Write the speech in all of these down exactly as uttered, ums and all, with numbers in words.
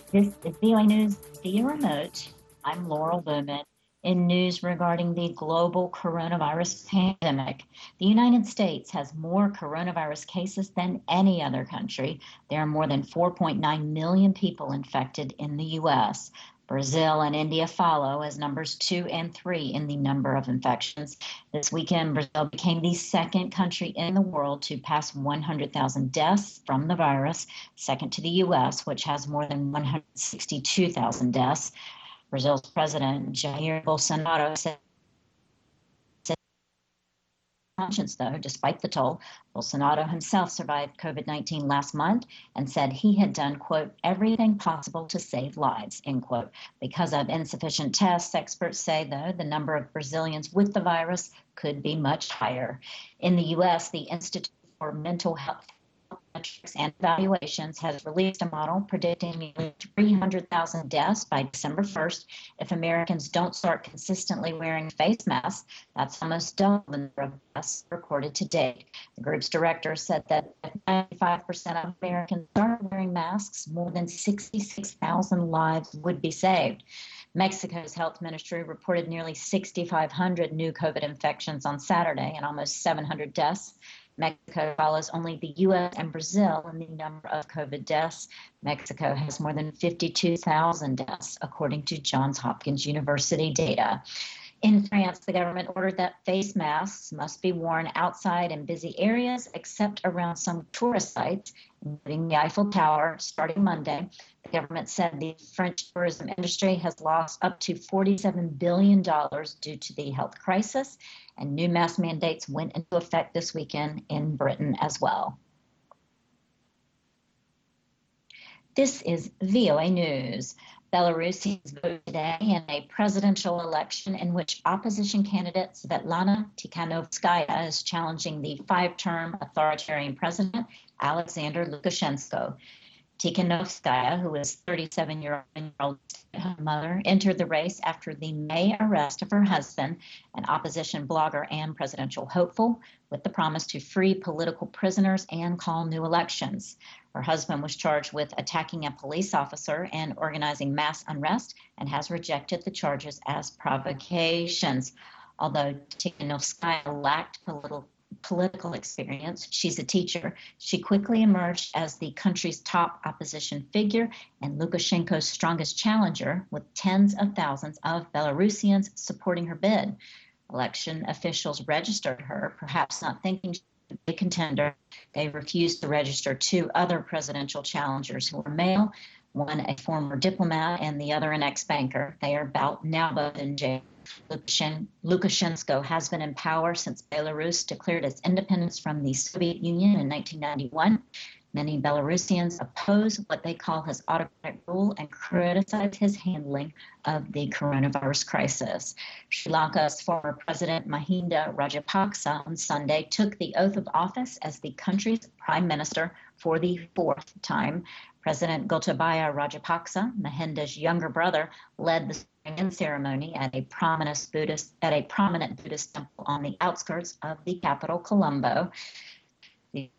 This is V O A News via remote. I'm Laurel Bowman. In news regarding the global coronavirus pandemic, the United States has more coronavirus cases than any other country. There are more than four point nine million people infected in the U S. Brazil and India follow as numbers two and three in the number of infections. This weekend, Brazil became the second country in the world to pass one hundred thousand deaths from the virus, second to the U S, which has more than one hundred sixty-two thousand deaths. Brazil's president, Jair Bolsonaro, said conscience, though, despite the toll. Bolsonaro himself survived COVID nineteen last month and said he had done, quote, everything possible to save lives, end quote. Because of insufficient tests, experts say, though, the number of Brazilians with the virus could be much higher. In the U S, the Institute for Mental Health Metrics and Evaluations has released a model predicting nearly three hundred thousand deaths by December first if Americans don't start consistently wearing face masks. That's almost double the number of deaths recorded to date. The group's director said that if ninety-five percent of Americans start wearing masks, more than sixty-six thousand lives would be saved. Mexico's health ministry reported nearly six thousand five hundred new COVID infections on Saturday and almost seven hundred deaths. Mexico follows only the U S and Brazil in the number of COVID deaths. Mexico has more than fifty-two thousand deaths, according to Johns Hopkins University data. In France, the government ordered that face masks must be worn outside in busy areas, except around some tourist sites, including the Eiffel Tower, starting Monday. The government said the French tourism industry has lost up to forty-seven billion dollars due to the health crisis, and new mask mandates went into effect this weekend in Britain as well. This is V O A News. Belarusians voted today in a presidential election in which opposition candidate Svetlana Tikhanovskaya is challenging the five-term authoritarian president Alexander Lukashenko. Tikhanovskaya, who is thirty-seven-year-old mother, entered the race after the May arrest of her husband, an opposition blogger and presidential hopeful, with the promise to free political prisoners and call new elections. Her husband was charged with attacking a police officer and organizing mass unrest and has rejected the charges as provocations. Although Tikhanovskaya lacked political political experience, she's a teacher. She quickly emerged as the country's top opposition figure and Lukashenko's strongest challenger, with tens of thousands of Belarusians supporting her bid. Election officials registered her, perhaps not thinking she would be a contender. They refused to register two other presidential challengers who were male, one a former diplomat and the other an ex-banker. They are about now both in jail. Lukashenko has been in power since Belarus declared its independence from the Soviet Union in nineteen ninety-one. Many Belarusians oppose what they call his autocratic rule and criticize his handling of the coronavirus crisis. Sri Lanka's former president Mahinda Rajapaksa on Sunday took the oath of office as the country's prime minister for the fourth time. President Gotabaya Rajapaksa, Mahinda's younger brother, led the swearing-in ceremony at a prominent Buddhist at a prominent Buddhist temple on the outskirts of the capital, Colombo. The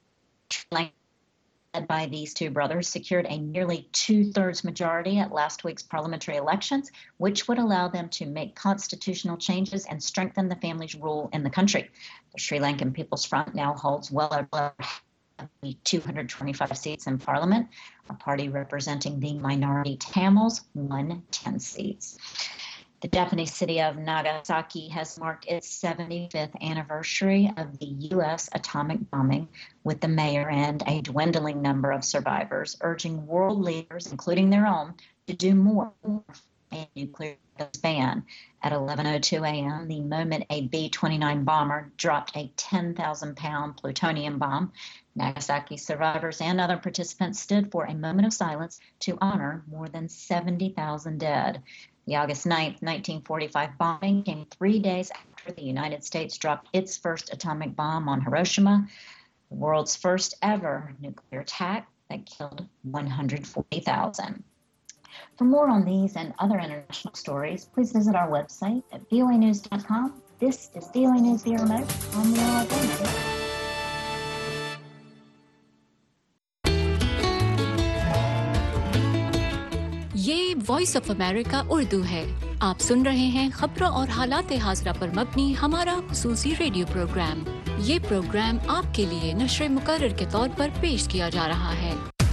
led by these two brothers secured a nearly two-thirds majority at last week's parliamentary elections, which would allow them to make constitutional changes and strengthen the family's rule in the country. The Sri Lankan People's Front now holds well over two hundred twenty-five seats in parliament. A party representing the minority Tamils won ten seats. The Japanese city of Nagasaki has marked its seventy-fifth anniversary of the U S atomic bombing, with the mayor and a dwindling number of survivors urging world leaders, including their own, to do more for a nuclear ban. At eleven oh two a.m., the moment a B twenty-nine bomber dropped a ten thousand pound plutonium bomb, Nagasaki survivors and other participants stood for a moment of silence to honor more than seventy thousand dead. The August ninth, nineteen forty-five bombing came three days after the United States dropped its first atomic bomb on Hiroshima, the world's first ever nuclear attack that killed one hundred forty thousand. For more on these and other international stories, please visit our website at V O A news dot com. This is V O A News via remote. I'm Laura Bowman. یہ voice of America Urdu ہے۔ آپ سن رہے ہیں خبروں اور حالات حاضرہ پر مبنی ہمارا خصوصی ریڈیو پروگرام۔ یہ پروگرام آپ کے لیے نشر مقرر کے طور پر پیش کیا جا رہا ہے۔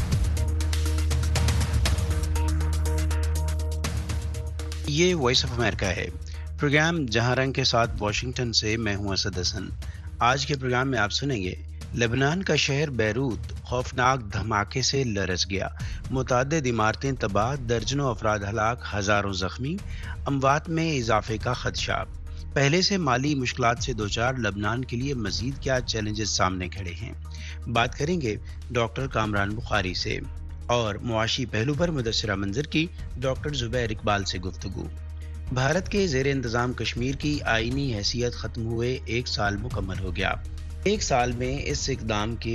یہ وائس آف امریکہ ہے، پروگرام جہاں رنگ کے ساتھ واشنگٹن سے میں ہوں اسد حسن۔ آج کے پروگرام میں آپ سنیں گے لبنان کا شہر بیروت خوفناک دھماکے سے لرز گیا، متعدد عمارتیں تباہ، درجنوں افراد ہلاک، ہزاروں زخمی، اموات میں اضافے کا خدشہ۔ پہلے سے مالی مشکلات سے دوچار لبنان کے لیے مزید کیا چیلنجز سامنے کھڑے ہیں، بات کریں گے ڈاکٹر کامران بخاری سے، اور معاشی پہلو پر مدثرہ منظر کی ڈاکٹر زبیر اقبال سے گفتگو۔ بھارت کے زیر انتظام کشمیر کی آئینی حیثیت ختم ہوئے ایک سال مکمل ہو گیا۔ ایک سال میں اس اقدام کے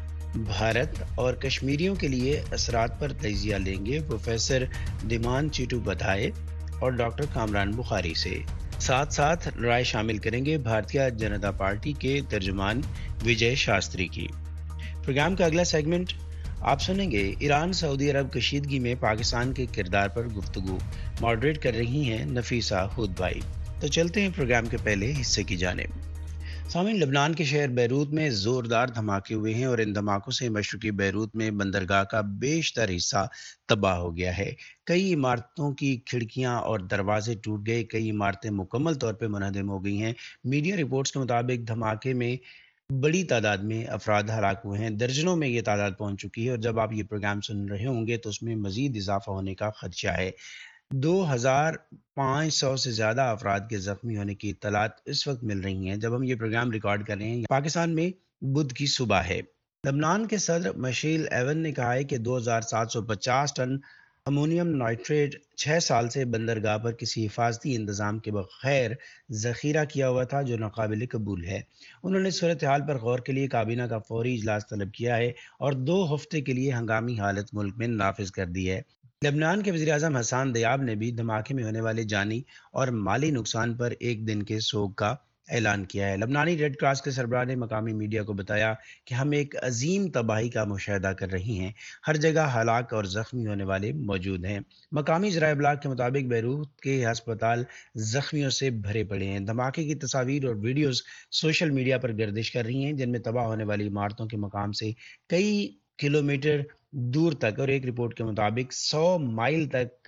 بھارت اور کشمیریوں کے لیے اثرات پر تجزیہ لیں گے پروفیسر دیمان چیٹو بدھائے اور ڈاکٹر کامران بخاری سے۔ ساتھ ساتھ رائے شامل کریں گے بھارتیہ جنتا پارٹی کے ترجمان وجے شاستری کی۔ پروگرام کا اگلا سیگمنٹ آپ سنیں گے ایران سعودی عرب کشیدگی میں پاکستان کے کردار پر گفتگو، ماڈریٹ کر رہی ہیں نفیسہ ہود بھائی۔ تو چلتے ہیں پروگرام کے پہلے حصے کی جانب۔ سامعین، لبنان کے شہر بیروت میں زوردار دھماکے ہوئے ہیں اور ان دھماکوں سے مشرقی بیروت میں بندرگاہ کا بیشتر حصہ تباہ ہو گیا ہے۔ کئی عمارتوں کی کھڑکیاں اور دروازے ٹوٹ گئے، کئی عمارتیں مکمل طور پہ منہدم ہو گئی ہیں۔ میڈیا رپورٹس کے مطابق دھماکے میں بڑی تعداد میں افراد ہلاک ہوئے ہیں، درجنوں میں یہ تعداد پہنچ چکی ہے، اور جب آپ یہ پروگرام سن رہے ہوں گے تو اس میں مزید اضافہ ہونے کا خدشہ ہے۔ دو ہزار پانچ سو سے زیادہ افراد کے زخمی ہونے کی اطلاعات اس وقت مل رہی ہیں جب ہم یہ پروگرام ریکارڈ کر رہے ہیں۔ پاکستان میں بدھ کی صبح ہے۔ لبنان کے صدر مشیل ایون نے کہا ہے کہ دو ہزار سات سو پچاس ٹن امونیم نائٹریٹ چھ سال سے بندرگاہ پر کسی حفاظتی انتظام کے بغیر ذخیرہ کیا ہوا تھا، جو ناقابل قبول ہے۔ انہوں نے صورتحال پر غور کے لیے کابینہ کا فوری اجلاس طلب کیا ہے اور دو ہفتے کے لیے ہنگامی حالت ملک میں نافذ کر دی ہے۔ لبنان کے وزیر اعظم حسان دیاب نے بھی دھماکے میں ہونے والے جانی اور مالی نقصان پر ایک دن کے سوگ کا اعلان کیا ہے۔ لبنانی ریڈ کراس کے سربراہ نے مقامی میڈیا کو بتایا کہ ہم ایک عظیم تباہی کا مشاہدہ کر رہے ہیں، ہر جگہ ہلاک اور زخمی ہونے والے موجود ہیں۔ مقامی ذرائع ابلاغ کے مطابق بیروت کے ہسپتال زخمیوں سے بھرے پڑے ہیں۔ دھماکے کی تصاویر اور ویڈیوز سوشل میڈیا پر گردش کر رہی ہیں، جن میں تباہ ہونے والی عمارتوں کے مقام سے کئی کلومیٹر دور تک اور ایک رپورٹ کے مطابق سو مائل تک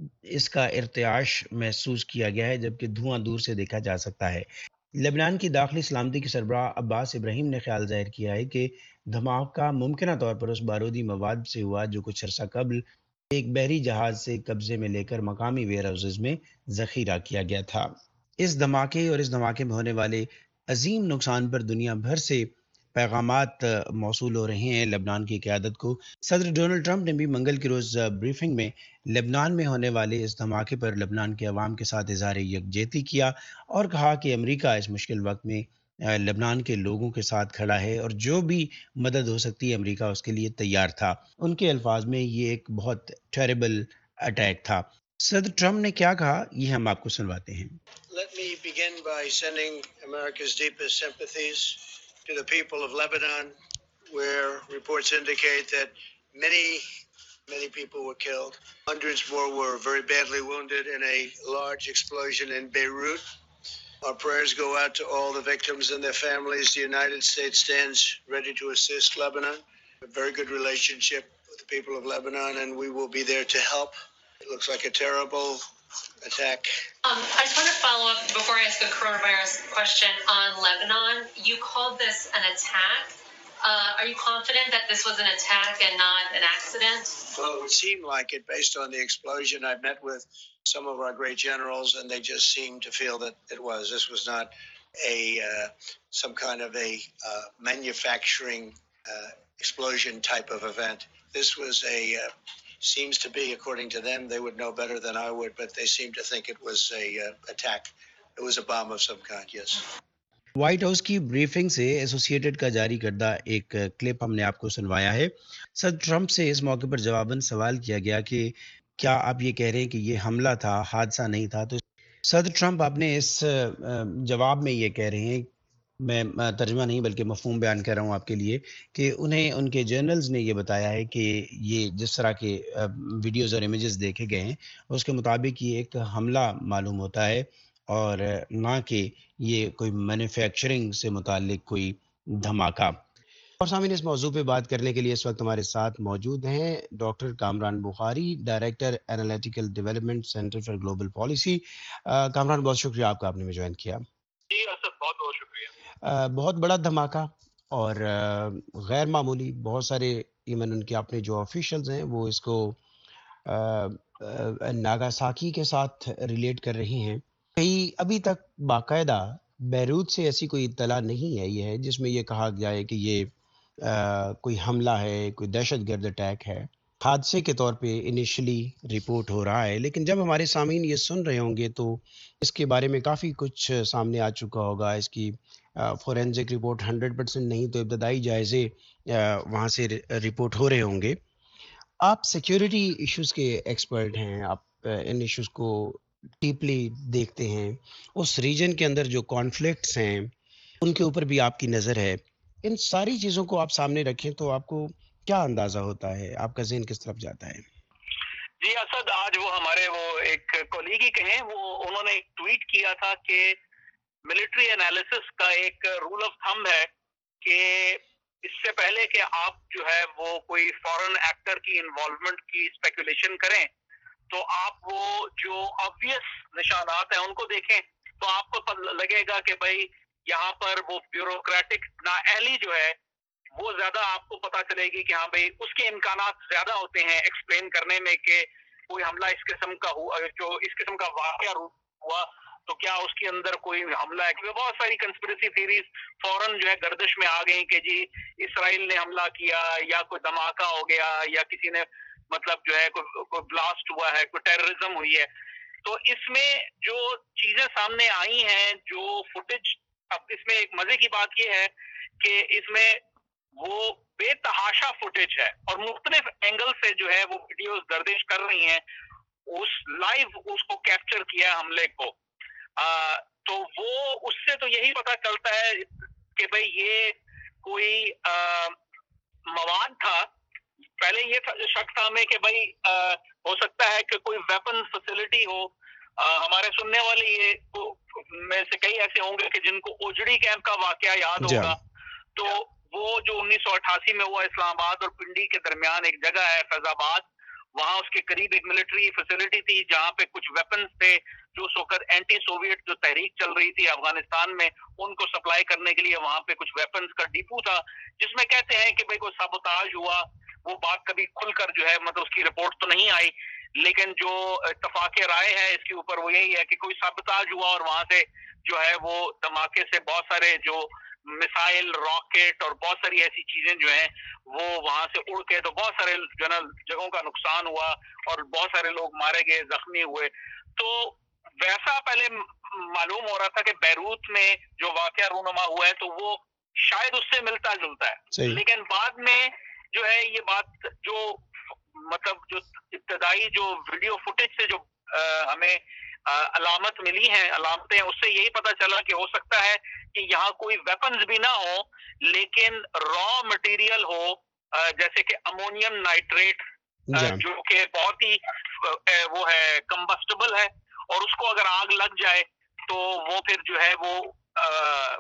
اس کا ارتعاش محسوس کیا گیا ہے، جبکہ دھواں دور سے دیکھا جا سکتا ہے۔ لبنان کی داخلی سلامتی کے سربراہ عباس ابراہیم نے خیال ظاہر کیا ہے کہ دھماکہ ممکنہ طور پر اس بارودی مواد سے ہوا جو کچھ عرصہ قبل ایک بحری جہاز سے قبضے میں لے کر مقامی ویئر ہاؤسز میں ذخیرہ کیا گیا تھا۔ اس دھماکے اور اس دھماکے میں ہونے والے عظیم نقصان پر دنیا بھر سے پیغامات موصول ہو رہے ہیں لبنان کی قیادت کو۔ صدر ڈونلڈ ٹرمپ نے بھی منگل کے روز بریفنگ میں لبنان میں ہونے والے اس دھماکے پر لبنان کے عوام کے ساتھ اظہار یکجہتی کیا اور کہا کہ امریکہ اس مشکل وقت میں لبنان کے لوگوں کے ساتھ کھڑا ہے اور جو بھی مدد ہو سکتی ہے امریکہ اس کے لیے تیار تھا۔ ان کے الفاظ میں یہ ایک بہت ٹیریبل اٹیک تھا۔ صدر ٹرمپ نے کیا کہا، یہ ہم آپ کو سنواتے ہیں۔ Let me begin by sending America's deepest sympathies to the people of Lebanon, where reports indicate that many, many people were killed. Hundreds more were very badly wounded in a large explosion in Beirut. Our prayers go out to all the victims and their families. The United States stands ready to assist Lebanon. A very good relationship with the people of Lebanon, and we will be there to help. It looks like a terrible attack. Um, I just want to follow up before I ask a coronavirus question on Lebanon. You called this an attack. Uh, are you confident that this was an attack and not an accident? Well, it would seem like it based on the explosion. I met with some of our great generals, and they just seemed to feel that it was. This was not a uh, some kind of a uh, manufacturing uh, explosion type of event. This was a uh, seems to be, according to them, they would know better than I would, but they seem to think it was a uh, attack. It was a bomb of some kind, yes. White House کی briefing سے Associated کا جاری کردہ ایک clip ہم نے آپ کو سنوایا ہے۔ صدر ٹرمپ سے اس موقع پر جواباً سوال کیا گیا کہ کیا آپ یہ کہہ رہے ہیں کہ یہ حملہ تھا، حادثہ نہیں تھا، تو صدر ٹرمپ اپنے اس جواب میں یہ کہہ رہے ہیں میں آ، ترجمہ نہیں بلکہ مفہوم بیان کر رہا ہوں آپ کے لیے کہ انہیں ان کے جرنلز نے یہ بتایا ہے کہ یہ جس طرح کے آ، ویڈیوز اور امیجز دیکھے گئے ہیں اس کے مطابق یہ ایک حملہ معلوم ہوتا ہے، اور آ، نہ کہ یہ کوئی مینوفیکچرنگ سے متعلق کوئی دھماکہ۔ اور سامعین، اس موضوع پہ بات کرنے کے لیے اس وقت ہمارے ساتھ موجود ہیں doctor Kamran Bukhari, director analytical development centre for global policy. آ، کامران، بہت شکریہ آپ کا، آپ نے ہمیں جوائن کیا۔ جی اسد، بہت بہت شکریہ۔ آ، بہت بڑا دھماکہ اور آ، غیر معمولی، بہت سارے ایون ان کے اپنے جو آفیشلز ہیں وہ اس کو آ، آ، ناگاساکی کے ساتھ ریلیٹ کر رہی ہیں۔ کئی ابھی تک باقاعدہ بیروت سے ایسی کوئی اطلاع نہیں آئی ہے جس میں یہ کہا جائے کہ یہ آ، کوئی حملہ ہے، کوئی دہشت گرد اٹیک ہے۔ حادثے کے طور پہ انیشلی رپورٹ ہو رہا ہے، لیکن جب ہمارے سامعین یہ سن رہے ہوں گے تو اس کے بارے میں کافی کچھ سامنے آ چکا ہوگا۔ اس کی فورینزک رپورٹ ہنڈریڈ پرسینٹ نہیں تو ابتدائی جائزے آ، وہاں سے رپورٹ ہو رہے ہوں گے۔ آپ سیکیورٹی ایشوز کے ایکسپرٹ ہیں، آپ آ، ان ایشوز کو ڈیپلی دیکھتے ہیں، اس ریجن کے اندر جو کانفلکٹس ہیں ان کے اوپر بھی آپ کی نظر ہے۔ ان ساری چیزوں کو آپ سامنے رکھیں تو آپ کو کیا اندازہ ہوتا ہے، آپ کا ذہن کس طرف جاتا ہے؟ جی اسد، آج وہ ہمارے وہ ایک کولیگ ہی کہیں، وہ انہوں نے ایک ٹویٹ کیا تھا کہ ملٹری انالیسس کا ایک رول آف تھم ہے کہ اس سے پہلے کہ آپ جو ہے وہ کوئی فورن ایکٹر کی انوالومنٹ کی اسپیکولیشن کریں تو آپ وہ جو آبویس نشانات ہیں ان کو دیکھیں، تو آپ کو پتہ لگے گا کہ بھائی یہاں پر وہ بیوروکریٹک نااہلی جو ہے وہ زیادہ آپ کو پتا چلے گی کہ ہاں بھائی اس کے امکانات زیادہ ہوتے ہیں ایکسپلین کرنے میں کہ کوئی حملہ اس قسم کا ہوا، جو اس قسم کا واقعہ ہوا تو کیا اس کے اندر کوئی حملہ ہے۔ کیونکہ بہت ساری کنسپریسی تھیریز فوراً جو ہے گردش میں آ گئی کہ جی اسرائیل نے حملہ کیا یا کوئی دھماکہ ہو گیا یا کسی نے مطلب جو ہے کوئی کوئی بلاسٹ ہوا ہے، کوئی ٹیررزم ہوئی ہے۔ تو اس میں جو چیزیں سامنے آئی ہیں، جو فوٹیج، اب اس میں ایک مزے کی بات یہ ہے کہ اس میں وہ بے تحاشا فوٹیج ہے اور مختلف اینگل سے جو ہے وہ ویڈیوز گردش کر رہی ہیں، اس لائیو اس کو کیپچر کیا ہے حملے کو۔ آ, تو وہ اس سے تو یہی پتا چلتا ہے کہ بھئی یہ کوئی آ, مواد تھا۔ پہلے یہ تھا شک تھا ہمیں کہ بھئی آ, ہو سکتا ہے کہ کوئی ویپن فیسلٹی ہو۔ آ, ہمارے سننے والے یہ میں سے کئی ایسے ہوں گے کہ جن کو اوجڑی کیمپ کا واقعہ یاد جی ہوگا، تو وہ جو انیس سو اٹھاسی میں ہوا، اسلام آباد اور پنڈی کے درمیان ایک جگہ ہے فیض آباد، وہاں اس کے قریب ایک ملٹری فیسلٹی تھی جہاں پہ کچھ ویپنز تھے جو اس وقت اینٹی سوویٹ جو تحریک چل رہی تھی افغانستان میں ان کو سپلائی کرنے کے لیے وہاں پہ کچھ ویپنز کا ڈیپو تھا، جس میں کہتے ہیں کہ بھئی کوئی سابوتاژ ہوا۔ وہ بات کبھی کھل کر جو ہے مطلب اس کی رپورٹ تو نہیں آئی، لیکن جو اتفاق رائے ہے اس کے اوپر وہ یہی ہے کہ کوئی سابوتاژ ہوا اور وہاں سے جو ہے وہ دھماکے سے بہت سارے جو میسائل، راکٹ اور بہت ساری ایسی چیزیں جو ہیں وہ وہاں سے اڑ کے تو بہت سارے جو نا جگہوں کا نقصان ہوا اور بہت سارے لوگ مارے گئے، زخمی ہوئے۔ تو ویسا پہلے معلوم ہو رہا تھا کہ بیروت میں جو واقعہ رونما ہوا ہے تو وہ شاید اس سے ملتا جلتا ہے، صحیح۔ لیکن بعد میں جو ہے یہ بات جو مطلب جو ابتدائی جو ویڈیو فوٹیج سے جو آ, ہمیں آ, علامت ملی ہیں، علامتیں، اس سے یہی پتا چلا کہ ہو سکتا ہے کہ یہاں کوئی ویپنز بھی نہ ہو لیکن را مٹیریل ہو، آ, جیسے کہ امونیم نائٹریٹ آ, جی جو کہ بہت ہی آ, وہ ہے کمبسٹیبل ہے اور اس کو اگر آگ لگ جائے تو وہ پھر جو ہے وہ آ,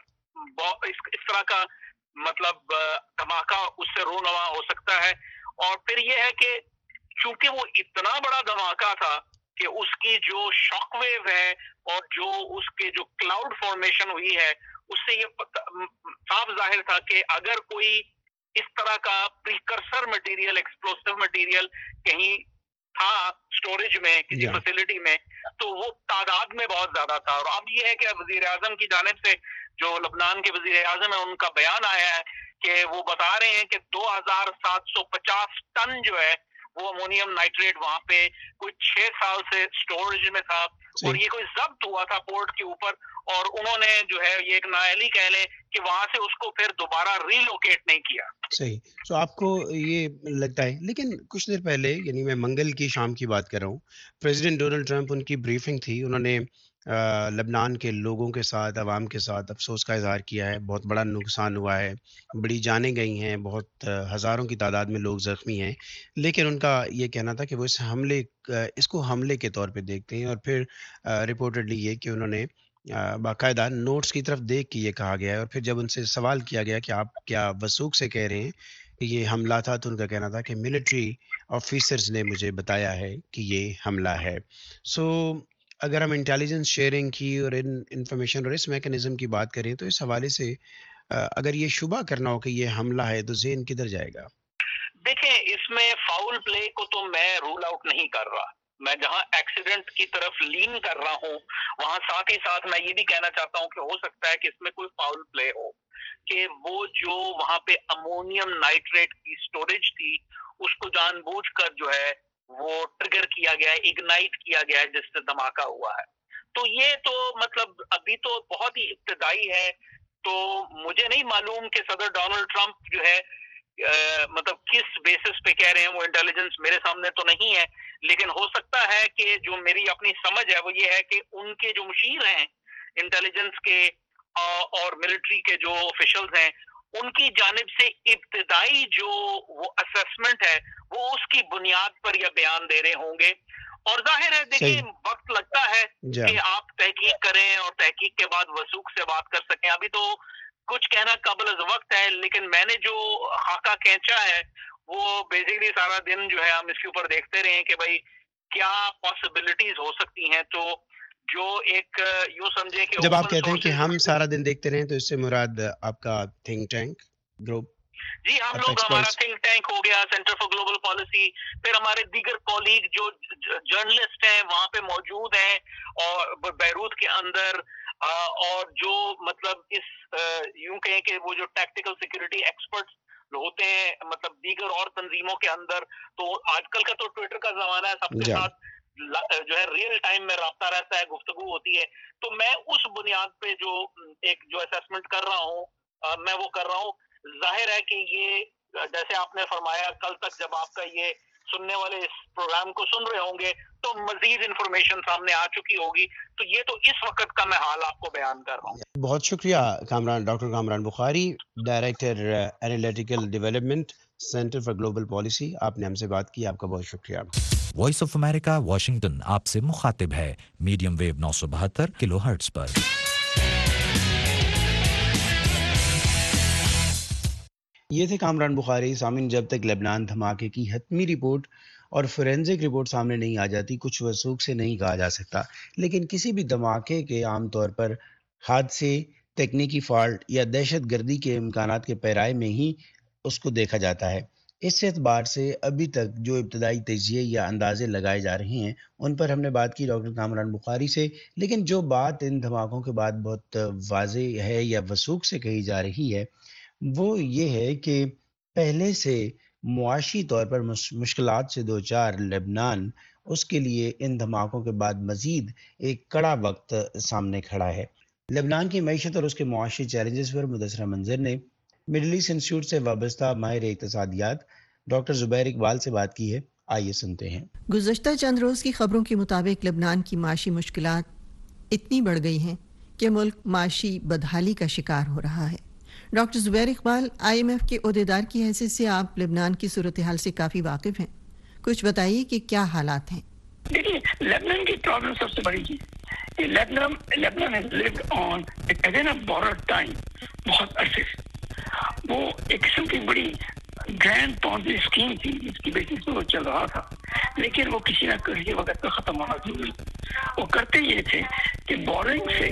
اس, اس طرح کا مطلب دھماکہ اس سے رونما ہو سکتا ہے۔ اور پھر یہ ہے کہ چونکہ وہ اتنا بڑا دھماکہ تھا کہ اس کی جو شاک ویو ہے اور جو اس کے جو کلاؤڈ فارمیشن ہوئی ہے اس سے یہ صاف ظاہر تھا کہ اگر کوئی اس طرح کا پریکرسر مٹیریل، ایکسپلوسیو مٹیریل کہیں تھا سٹوریج میں کسی جی فیسلٹی میں تو وہ تعداد میں بہت زیادہ تھا۔ اور اب یہ ہے کہ وزیر اعظم کی جانب سے جو لبنان کے وزیر اعظم ہیں ان کا بیان آیا ہے کہ وہ بتا رہے ہیں کہ دو ہزار سات سو پچاس ٹن جو ہے وہ امونیم نائٹریٹ وہاں پہ کوئی چھ سال سے سٹوریج میں تھا اور یہ کوئی ضبط ہوا تھا پورٹ کے اوپر، اور انہوں نے جو ہے یہ ایک نااہلی کہہ لیں کہ وہاں سے اس کو پھر دوبارہ ری لوکیٹ نہیں کیا۔ صحیح۔ سو آپ کو یہ لگتا ہے، لیکن کچھ دیر پہلے، یعنی میں منگل کی شام کی بات کر رہا ہوں، پریزیڈنٹ ڈونلڈ ٹرمپ، ان کی بریفنگ تھی، انہوں نے لبنان کے لوگوں کے ساتھ، عوام کے ساتھ افسوس کا اظہار کیا ہے. بہت بڑا نقصان ہوا ہے، بڑی جانیں گئی ہیں، بہت ہزاروں کی تعداد میں لوگ زخمی ہیں. لیکن ان کا یہ کہنا تھا کہ وہ اس حملے اس کو حملے کے طور پہ دیکھتے ہیں، اور پھر رپورٹڈلی یہ کہ انہوں نے باقاعدہ نوٹس کی طرف دیکھ کے یہ کہا گیا ہے. اور پھر جب ان سے سوال کیا گیا کہ آپ کیا وثوق سے کہہ رہے ہیں کہ یہ حملہ تھا، تو ان کا کہنا تھا کہ ملٹری آفیسرز نے مجھے بتایا ہے کہ یہ حملہ ہے. سو اگر ہم انٹیلیجنس شیئرنگ کی اور ان انفارمیشن اور اس میکنزم کی بات کریں تو اس حوالے سے اگر یہ شبہ کرنا ہو کہ یہ حملہ ہے تو ذہن کدھر جائے گا؟ دیکھیں، اس میں فاؤل پلے کو تو میں رول آؤٹ نہیں کر رہا. میں جہاں ایکسیڈنٹ کی طرف لین کر رہا ہوں وہاں ساتھ ہی ساتھ میں یہ بھی کہنا چاہتا ہوں کہ ہو سکتا ہے کہ اس میں کوئی فاؤل پلے ہو، کہ وہ جو وہاں پہ امونیم نائٹریٹ کی سٹوریج تھی اس کو جان بوجھ کر جو ہے وہ ٹریگر کیا گیا ہے، اگنائٹ کیا گیا ہے، جس سے دھماکہ ہوا ہے. تو یہ تو مطلب ابھی تو بہت ہی ابتدائی ہے. تو مجھے نہیں معلوم کہ صدر ڈونلڈ ٹرمپ جو ہے مطلب کس بیسس پہ کہہ رہے ہیں، وہ انٹیلیجنس میرے سامنے تو نہیں ہے. لیکن ہو سکتا ہے کہ جو میری اپنی سمجھ ہے وہ یہ ہے کہ ان کے جو مشیر ہیں انٹیلیجنس کے اور ملٹری کے جو آفیشلز ہیں، ان کی جانب سے ابتدائی جو وہ اسیسمنٹ ہے وہ اس کی بنیاد پر یہ بیان دے رہے ہوں گے. اور ظاہر ہے دیکھیں وقت لگتا ہے کہ آپ تحقیق کریں اور تحقیق کے بعد وثوق سے بات کر سکیں. ابھی تو کچھ کہنا قبل از وقت ہے، لیکن میں نے جو خاکہ کھینچا ہے وہ بیسیکلی سارا دن جو ہے ہم اس کے اوپر دیکھتے رہے کہ بھائی کیا پاسبلٹیز ہو سکتی ہیں. تو جو ایک یوں سمجھے کہ جب آپ کہتے ہیں کہ ہم سارا دن دیکھتے رہے تو اس سے مراد آپ کا تھنک ٹینک گروپ؟ جی، ہم لوگ، ہمارا تھنک ٹینک ہو گیا سینٹر فار گلوبل پالیسی، پھر ہمارے دیگر کولیگ جو جرنلسٹ ہیں وہاں پہ موجود ہیں اور بیروت کے اندر، اور جو مطلب اس یوں کہیں کہ وہ جو ٹیکٹیکل سیکورٹی ایکسپرٹس ہوتے ہیں مطلب دیگر اور تنظیموں کے اندر. تو آج کل کا تو ٹویٹر کا زمانہ ہے، سب کے ساتھ جو ہے ریئل ٹائم میں رابطہ رہتا ہے، گفتگو ہوتی ہے. تو میں اس بنیاد پہ جو ایک جو اسیسمنٹ کر رہا ہوں میں وہ کر رہا ہوں. ظاہر ہے کہ یہ جیسے آپ نے فرمایا کل تک جب آپ کا یہ سننے والے اس پروگرام کو سن رہے ہوں گے تو مزید انفارمیشن سامنے آ چکی ہوگی. تو یہ تو اس وقت کا میں حال آپ کو بیان کر رہا ہوں. بہت شکریہ Kamran, doctor Kamran Bukhari, director analytical development centre for global policy. آپ نے ہم سے بات کی، آپ کا بہت شکریہ. وائس آف امریکہ واشنگٹن آپ سے مخاطب ہے میڈیم ویو نو سو بہتر کلو ہرٹز پر. یہ تھے کامران بخاری. سامعین، جب تک لبنان دھماکے کی حتمی رپورٹ اور فورینزک رپورٹ سامنے نہیں آ جاتی کچھ وثوق سے نہیں کہا جا سکتا. لیکن کسی بھی دھماکے کے عام طور پر حادثے، تکنیکی فالٹ یا دہشت گردی کے امکانات کے پیرائے میں ہی اس کو دیکھا جاتا ہے. اس اعتبار سے ابھی تک جو ابتدائی تجزیے یا اندازے لگائے جا رہے ہیں ان پر ہم نے بات کی ڈاکٹر کامران بخاری سے. لیکن جو بات ان دھماکوں کے بعد بہت واضح ہے یا وثوق سے کہی جا رہی ہے وہ یہ ہے کہ پہلے سے معاشی طور پر مشکلات سے دوچار لبنان، اس کے لیے ان دھماکوں کے بعد مزید ایک کڑا وقت سامنے کھڑا ہے. لبنان کی معیشت اور اس کے معاشی چیلنجز پر مدثرہ منظر نے مڈل ایسٹ انسٹیٹیوٹ سے وابستہ ماہر اقتصادیات ڈاکٹر زبیر اقبال سے بات کی ہے. آئیے سنتے ہیں. گزشتہ چند روز کی خبروں کے مطابق لبنان کی معاشی مشکلات اتنی بڑھ گئی ہیں کہ ملک معاشی بدحالی کا شکار ہو رہا ہے. Doctor Zubair Iqbal I M F کے عہدیدار کی حیثیت سے آپ لبنان کی صورتحال سے کافی واقف ہیں. کچھ بتائیے کہ کیا حالات ہیں. دیکھیے، لبنان کی پرابلم سب سے بڑی چیز کہ لبنان لبنان has lived on again a borrowed time بہت عرصے سے. وہ ایک قسم کی بڑی گرینڈ پونزی اسکیم تھی جس کی بیسس پہ وہ چل رہا تھا، لیکن وہ کسی نہ کسی وقت پہ ختم ہونا ضروری. وہ کرتے یہ تھے کہ بورنگ سے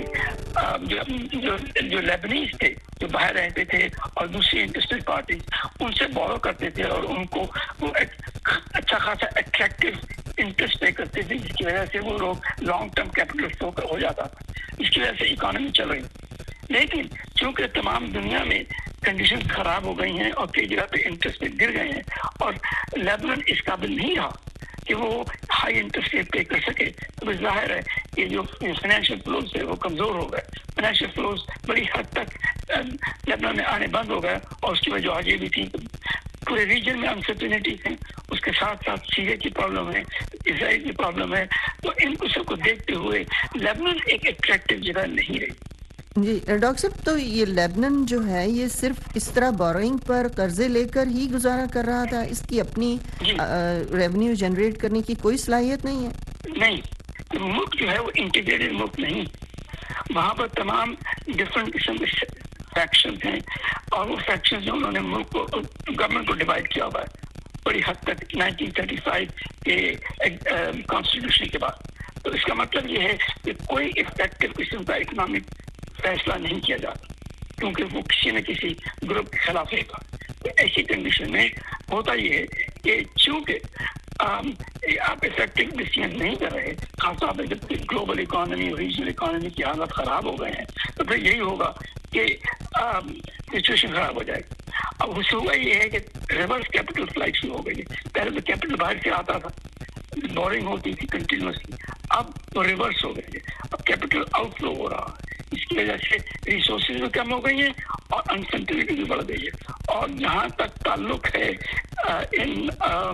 جو جو جو لیبنیز تھے جو باہر رہتے تھے اور دوسری انٹرسٹڈ پارٹیز ان سے بورو کرتے تھے اور ان کو وہ اچھا خاصا اٹریکٹیو انٹرسٹ پے کرتے تھے، جس کی وجہ سے وہ لوگ لانگ ٹرم کیپٹل فلو ہو جاتا تھا، جس کی وجہ سے اکانومی چل رہی. لیکن چونکہ تمام دنیا میں کنڈیشن خراب ہو گئی ہیں اور کئی جگہ پہ انٹرسٹ ریٹ گر گئے ہیں اور لیبنان اس قابل نہیں رہا کہ وہ ہائی انٹرسٹ ریٹ پے کر سکے، تو ظاہر ہے کہ جو فائنینشیل فلوز ہے وہ کمزور ہو گئے. فائنینشیل فلوز بڑی حد تک لیبنان میں آنے بند ہو گئے اور اس کی وجہ آج یہ بھی تھی پورے ریجن میں انسرٹینٹیز ہیں. اس کے ساتھ ساتھ سیریا کی پرابلم ہے, اسرائیل کی پرابلم ہے, تو ان کو سب کو دیکھتے ہوئے لیبنان ایک اٹریکٹیو جگہ نہیں رہی. جی ڈاکٹر صاحب, تو یہ لیبنان جو ہے یہ صرف اس طرح بورنگ پر قرضے لے کر ہی گزارا کر رہا تھا, اس کی اپنی ریونیو جنریٹ کرنے کی کوئی صلاحیت نہیں ہے؟ نہیں, ملک جو ہے وہ انٹیگریٹڈ ملک نہیں, وہاں پر تمام ڈفرینٹ قسم کے فیکشنز ہیں, اور وہ فیکشنز جو انہوں نے ملک کو, گورنمنٹ کو ڈیوائڈ کیا ہوا ہے بڑی حد تک نائنٹین تھرٹی فائیو کے کانسٹیٹیوشن کے بعد. تو اس کا مطلب یہ ہے کہ کوئی افیکٹو قسم کا اکنامک فیصلہ نہیں کیا جاتا, کیونکہ وہ کسی نہ کسی گروپ کے خلاف ہے. تو ایسی کنڈیشن میں ہوتا یہ ہے کہ چونکہ آپ افیکٹو ڈیسیژن نہیں کر رہے, خاص طور پہ جب گلوبل اکانومی اور ریجنل اکانومی کی حالت خراب ہو گئے ہیں, تو پھر یہی ہوگا کہ سچویشن خراب ہو جائے گی. اب اس ہوا یہ ہے کہ ریورس کیپٹل فلائٹ شروع ہو گئی ہے. پہلے تو کیپٹل باہر سے آتا تھا, بورنگ ہوتی تھی کنٹینیوسلی, اب تو ریورس ہو گئی ہے, اب کیپٹل آؤٹ فلو ہو رہا ہے. اس کی وجہ سے ریسورسز بھی کم ہو گئی ہیں اور انسرٹنٹی بھی بڑھ گئی ہے. اور جہاں تک تعلق ہے ان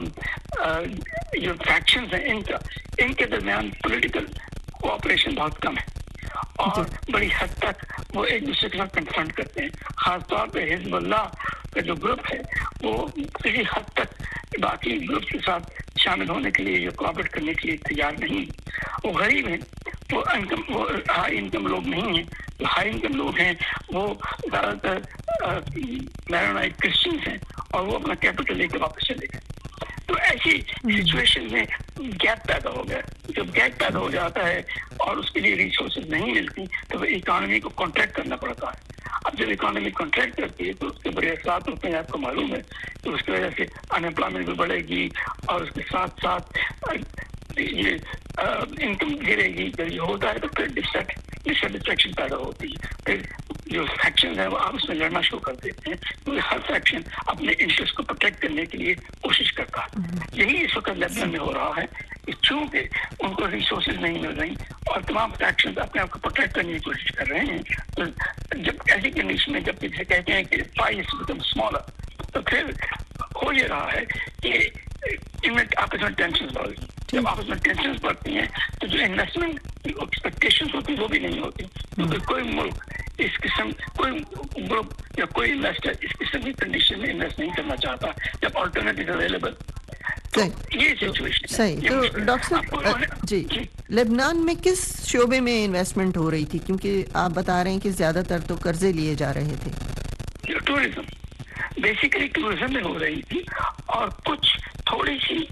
جو فیکشنز ہیں ان کا, ان کے درمیان پولیٹیکل کوآپریشن بہت کم ہے, اور بڑی حد تک وہ ایک دوسرے کے ساتھ کنفرنٹ کرتے ہیں. خاص طور پہ حزب اللہ کا جو گروپ ہے وہ کسی حد تک باقی گروپ کے ساتھ شامل ہونے کے لیے یا کوآپریٹ کرنے کے لیے تیار نہیں. وہ غریب ہیں, وہ انکم وہ ہائی انکم لوگ نہیں ہیں. جو ہائی انکم لوگ ہیں وہ زیادہ تر میرونائٹ کرسچنس ہیں, اور وہ اپنا کیپٹل لے کے واپس چلے گئے. تو ایسی سچویشن میں گیپ پیدا ہو گیا. جب گیپ پیدا ہو جاتا ہے اور اس کے لیے ریسورسز نہیں ملتی, تو وہ اکانومی کو کانٹریکٹ کرنا پڑتا ہے. اب جب اکانومی کانٹریکٹ کرتی ہے تو اس کے بڑے اثرات ہوتے ہیں, آپ کو معلوم ہے. تو اس کی وجہ سے انمپلائمنٹ بھی بڑھے گی, اور اس کے ساتھ ساتھ یہ انکم گرے گی. جب یہ ہوتا ہے تو پھر ڈسسیٹسفیکشن پیدا ہوتی ہے. پھر جو فیکشن ہے وہ آپس میں لڑنا شروع کر دیتے ہیں, کیونکہ ہر فیکشن اپنے انٹرسٹ کو پروٹیکٹ کرنے کے لیے کوشش کرتا ہے. یہی اس وقت لیبنان میں ہو رہا ہے کہ چونکہ ان کو ریسورسز نہیں مل رہی اور تمام فیکشن اپنے آپ کو پروٹیکٹ کرنے کی کوشش کر رہے ہیں, تو جب ایسی کنڈیشن میں جب کسی کہتے ہیں کہ پائز بیکم اسمالر, تو پھر ہو یہ رہا ہے کہ ان میں آپس میں ٹینشن بڑھ گئی. جب آپس میں ٹینشن بڑھتی ہیں تو جو انویسٹمنٹ ایکسپیکٹیشن ہوتی وہ بھی نہیں ہوتی, کیونکہ کوئی ملک اس قسم, کوئی گروپ یا کوئی انویسٹر اس قسم کی کنڈیشن میں انویسٹ نہیں کرنا چاہتا جب آلٹرنیٹیو اویلیبل. یہ سچویشن صحیح. تو ڈاکٹر صاحب جی, لبنان میں کس شعبے میں انویسٹمنٹ ہو رہی تھی, کیونکہ آپ بتا رہے ہیں کہ زیادہ تر تو قرضے لیے جا رہے تھے؟ ٹورزم, بیسیکلی ٹورزم میں ہو رہی تھی, اور کچھ تھوڑی سی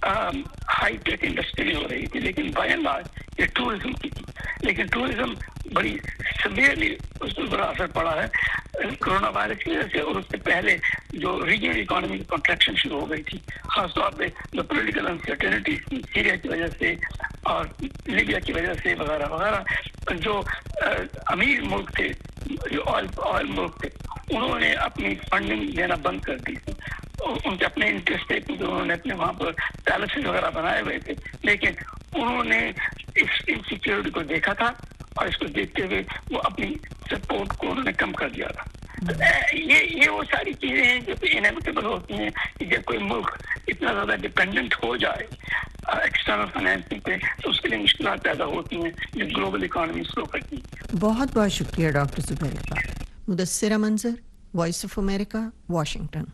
ہائی ٹیک انڈسٹری میں ہو رہی تھی, لیکن بائی اینڈ لارج یہ ٹورزم کی تھی. لیکن ٹورزم بڑی سویئرلی اس پر بڑا اثر پڑا ہے کرونا وائرس کی وجہ سے, اور اس سے پہلے جو ریجنل اکانومی کی کنٹریکشن شروع ہو گئی تھی, خاص طور پہ جو پولیٹیکل انسرٹینٹی سیریا کی وجہ سے اور لیبیا کی وجہ سے وغیرہ وغیرہ. جو امیر ملک تھے, جو آئل آئل ملک تھے, انہوں نے اپنی فنڈنگ دینا بند کر دی تھی. ان کے اپنے انٹرسٹ تھے, کیونکہ انہوں نے اپنے وہاں پر پیلسز وغیرہ بنائے ہوئے تھے, لیکن انہوں نے اس انسیکیورٹی کو دیکھا تھا, اور اس کو دیکھتے ہوئے وہ اپنی سپورٹ کو انہوں نے کم کر دیا تھا. یہ یہ وہ ساری چیزیں ہیں جو انیویٹیبل ہوتی ہیں کہ جب کوئی ملک اتنا زیادہ ڈپینڈنٹ ہو جائے ایکسٹرنل فائنینسنگ پہ, تو اس کے لیے مشکلات پیدا ہوتی ہیں جو گلوبل اکانومی سلو کرتی ہیں. بہت بہت شکریہ ڈاکٹر زبیر اقبال. مدثرہ منظر, وائس آف امریکہ, واشنگٹن.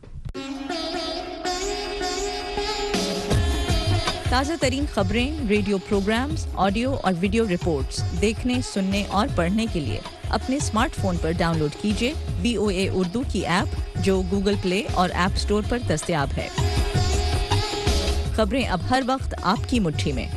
تازہ ترین خبریں, ریڈیو پروگرامز, آڈیو اور ویڈیو رپورٹس دیکھنے, سننے اور پڑھنے کے لیے اپنے اسمارٹ فون پر ڈاؤن لوڈ کیجیے بی او اے اردو کی ایپ, جو گوگل پلے اور ایپ اسٹور پر دستیاب ہے. خبریں اب ہر وقت آپ کی مٹھی میں.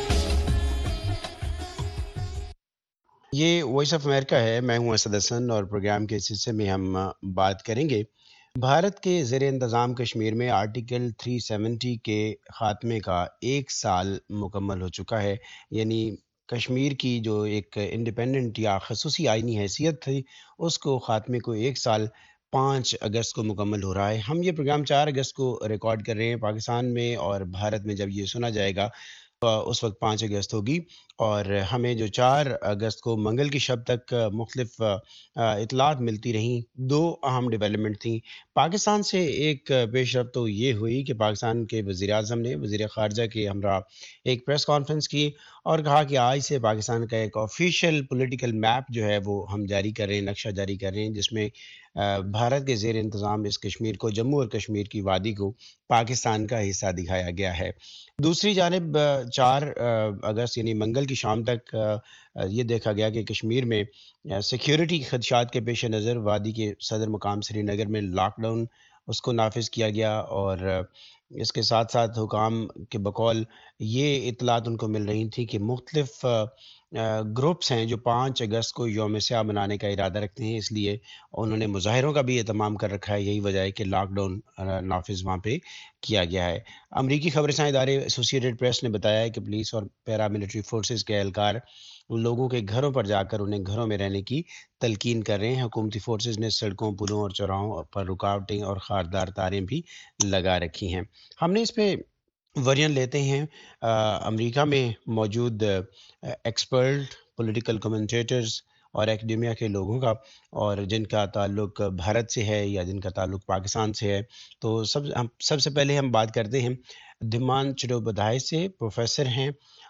یہ وائس آف امریکہ ہے, میں ہوں اسد حسن, اور پروگرام کے حصے میں ہم بات کریں گے بھارت کے زیر انتظام کشمیر میں آرٹیکل تین سو ستر کے خاتمے کا ایک سال مکمل ہو چکا ہے. یعنی کشمیر کی جو ایک انڈیپینڈنٹ یا خصوصی آئینی حیثیت تھی, اس کو خاتمے کو ایک سال پانچ اگست کو مکمل ہو رہا ہے. ہم یہ پروگرام چار اگست کو ریکارڈ کر رہے ہیں پاکستان میں, اور بھارت میں جب یہ سنا جائے گا اس وقت پانچ اگست ہوگی، اور ہمیں جو چار اگست کو منگل کی شب تک مختلف اطلاعات ملتی رہیں۔ دو اہم ڈیولپمنٹ تھیں۔ پاکستان سے ایک پیش رفت تو یہ ہوئی کہ پاکستان کے وزیر اعظم نے وزیر خارجہ کے ہمراہ ایک پریس کانفرنس کی اور کہا کہ آج سے پاکستان کا ایک آفیشیل پولیٹیکل میپ جو ہے وہ ہم جاری کر رہے ہیں، نقشہ جاری کر رہے ہیں، جس میں بھارت کے زیر انتظام اس کشمیر کو، جموں اور کشمیر کی وادی کو پاکستان کا حصہ دکھایا گیا ہے۔ دوسری جانب چار اگست یعنی منگل کی شام تک یہ دیکھا گیا کہ کشمیر میں سیکیورٹی خدشات کے پیش نظر وادی کے صدر مقام سری نگر میں لاک ڈاؤن اس کو نافذ کیا گیا، اور اس کے ساتھ ساتھ حکام کے بقول یہ اطلاعات ان کو مل رہی تھی کہ مختلف گروپس ہیں جو پانچ اگست کو یوم سیاہ منانے کا ارادہ رکھتے ہیں، اس لیے انہوں نے مظاہروں کا بھی اہتمام کر رکھا ہے۔ یہی وجہ ہے کہ لاک ڈاؤن نافذ وہاں پہ کیا گیا ہے۔ امریکی خبر رساں ادارے ایسوسیٹڈ پریس نے بتایا ہے کہ پولیس اور پیراملٹری فورسز کے اہلکار لوگوں کے گھروں پر جا کر انہیں گھروں میں رہنے کی تلقین کر رہے ہیں۔ حکومتی فورسز نے سڑکوں، پلوں اور چوراہوں پر رکاوٹیں اور خاردار تاریں بھی لگا رکھی ہیں۔ ہم نے اس پہ ورژن لیتے ہیں امریکہ میں موجود ایکسپرٹ پولیٹیکل کمنٹیٹرز اور ایکڈیمیا کے لوگوں کا، اور جن کا تعلق بھارت سے ہے یا جن کا تعلق پاکستان سے ہے۔ تو سب سب سے پہلے ہم بات کرتے ہیں دھیمان چٹوپادھیائے سے، پروفیسر ہیں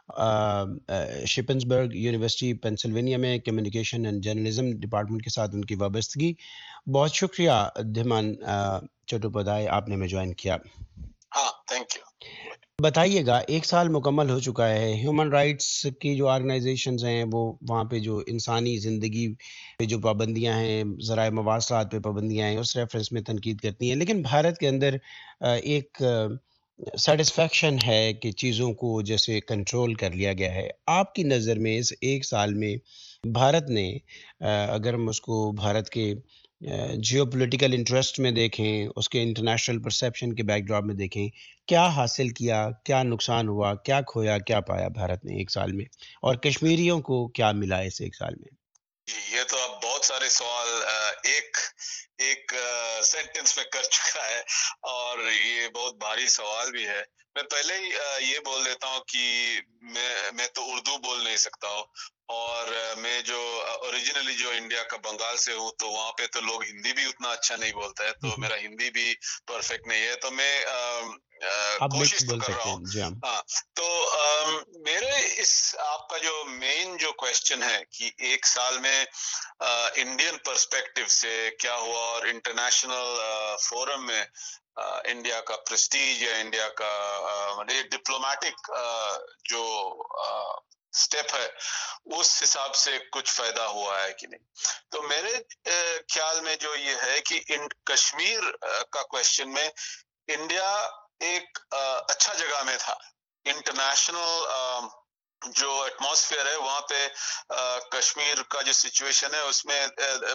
شپنسبرگ یونیورسٹی پینسلوینیا میں، کمیونیکیشن اینڈ جرنلزم ڈپارٹمنٹ کے ساتھ ان کی وابستگی۔ بہت شکریہ دھیمان چٹوپادھیائے، آپ نے ہمیں جوائن کیا۔ ہاں، تھینک یو۔ بتائیے گا، ایک سال مکمل ہو چکا ہے، ہیومن رائٹس کی جو آرگنائزیشنز ہیں وہ وہاں پہ جو انسانی زندگی پہ جو پابندیاں ہیں، ذرائع مواصلات پہ پابندیاں ہیں، اس ریفرنس میں تنقید کرتی ہیں، لیکن بھارت کے اندر ایک سیٹسفیکشن ہے کہ چیزوں کو جیسے کنٹرول کر لیا گیا ہے۔ آپ کی نظر میں اس ایک سال میں بھارت نے، اگر ہم اس کو بھارت کے جیو پولیٹیکل انٹرسٹ میں دیکھیں، اس کے انٹرنیشنل پرسیپشن کے بیک ڈراپ میں دیکھیں، کیا حاصل کیا، کیا نقصان ہوا، کیا کھویا، کیا پایا بھارت نے ایک سال میں، اور کشمیریوں کو کیا ملا اس ایک سال میں؟ یہ تو اب بہت سارے سوال ایک ایک سینٹنس میں کر چکا ہے، اور یہ بہت بھاری سوال بھی ہے۔ میں پہلے ہی یہ بول دیتا ہوں کہ میں میں تو اردو بول نہیں سکتا ہوں، اور میں جو اوریجنلی جو انڈیا کا بنگال سے ہوں، تو وہاں پہ تو لوگ ہندی بھی اتنا اچھا نہیں بولتا ہے، تو میرا ہندی بھی پرفیکٹ نہیں ہے، تو میں کوشش تو کر رہا ہوں۔ ہاں، تو میرے اس آپ کا جو مین جو کوشچن ہے کہ ایک سال میں انڈین پرسپیکٹو سے کیا ہوا، اور انٹرنیشنل فورم میں انڈیا کا پریسٹیج یا انڈیا کا ڈپلومیٹک جو اسٹیپ ہے اس حساب سے کچھ فائدہ ہوا ہے کہ نہیں، تو میرے خیال میں جو یہ ہے کہ ان کشمیر کا کوشچن میں انڈیا ایک اچھا جگہ میں تھا۔ انٹرنیشنل جو ایٹماسفیئر ہے وہاں پہ کشمیر کا جو سچویشن ہے اس میں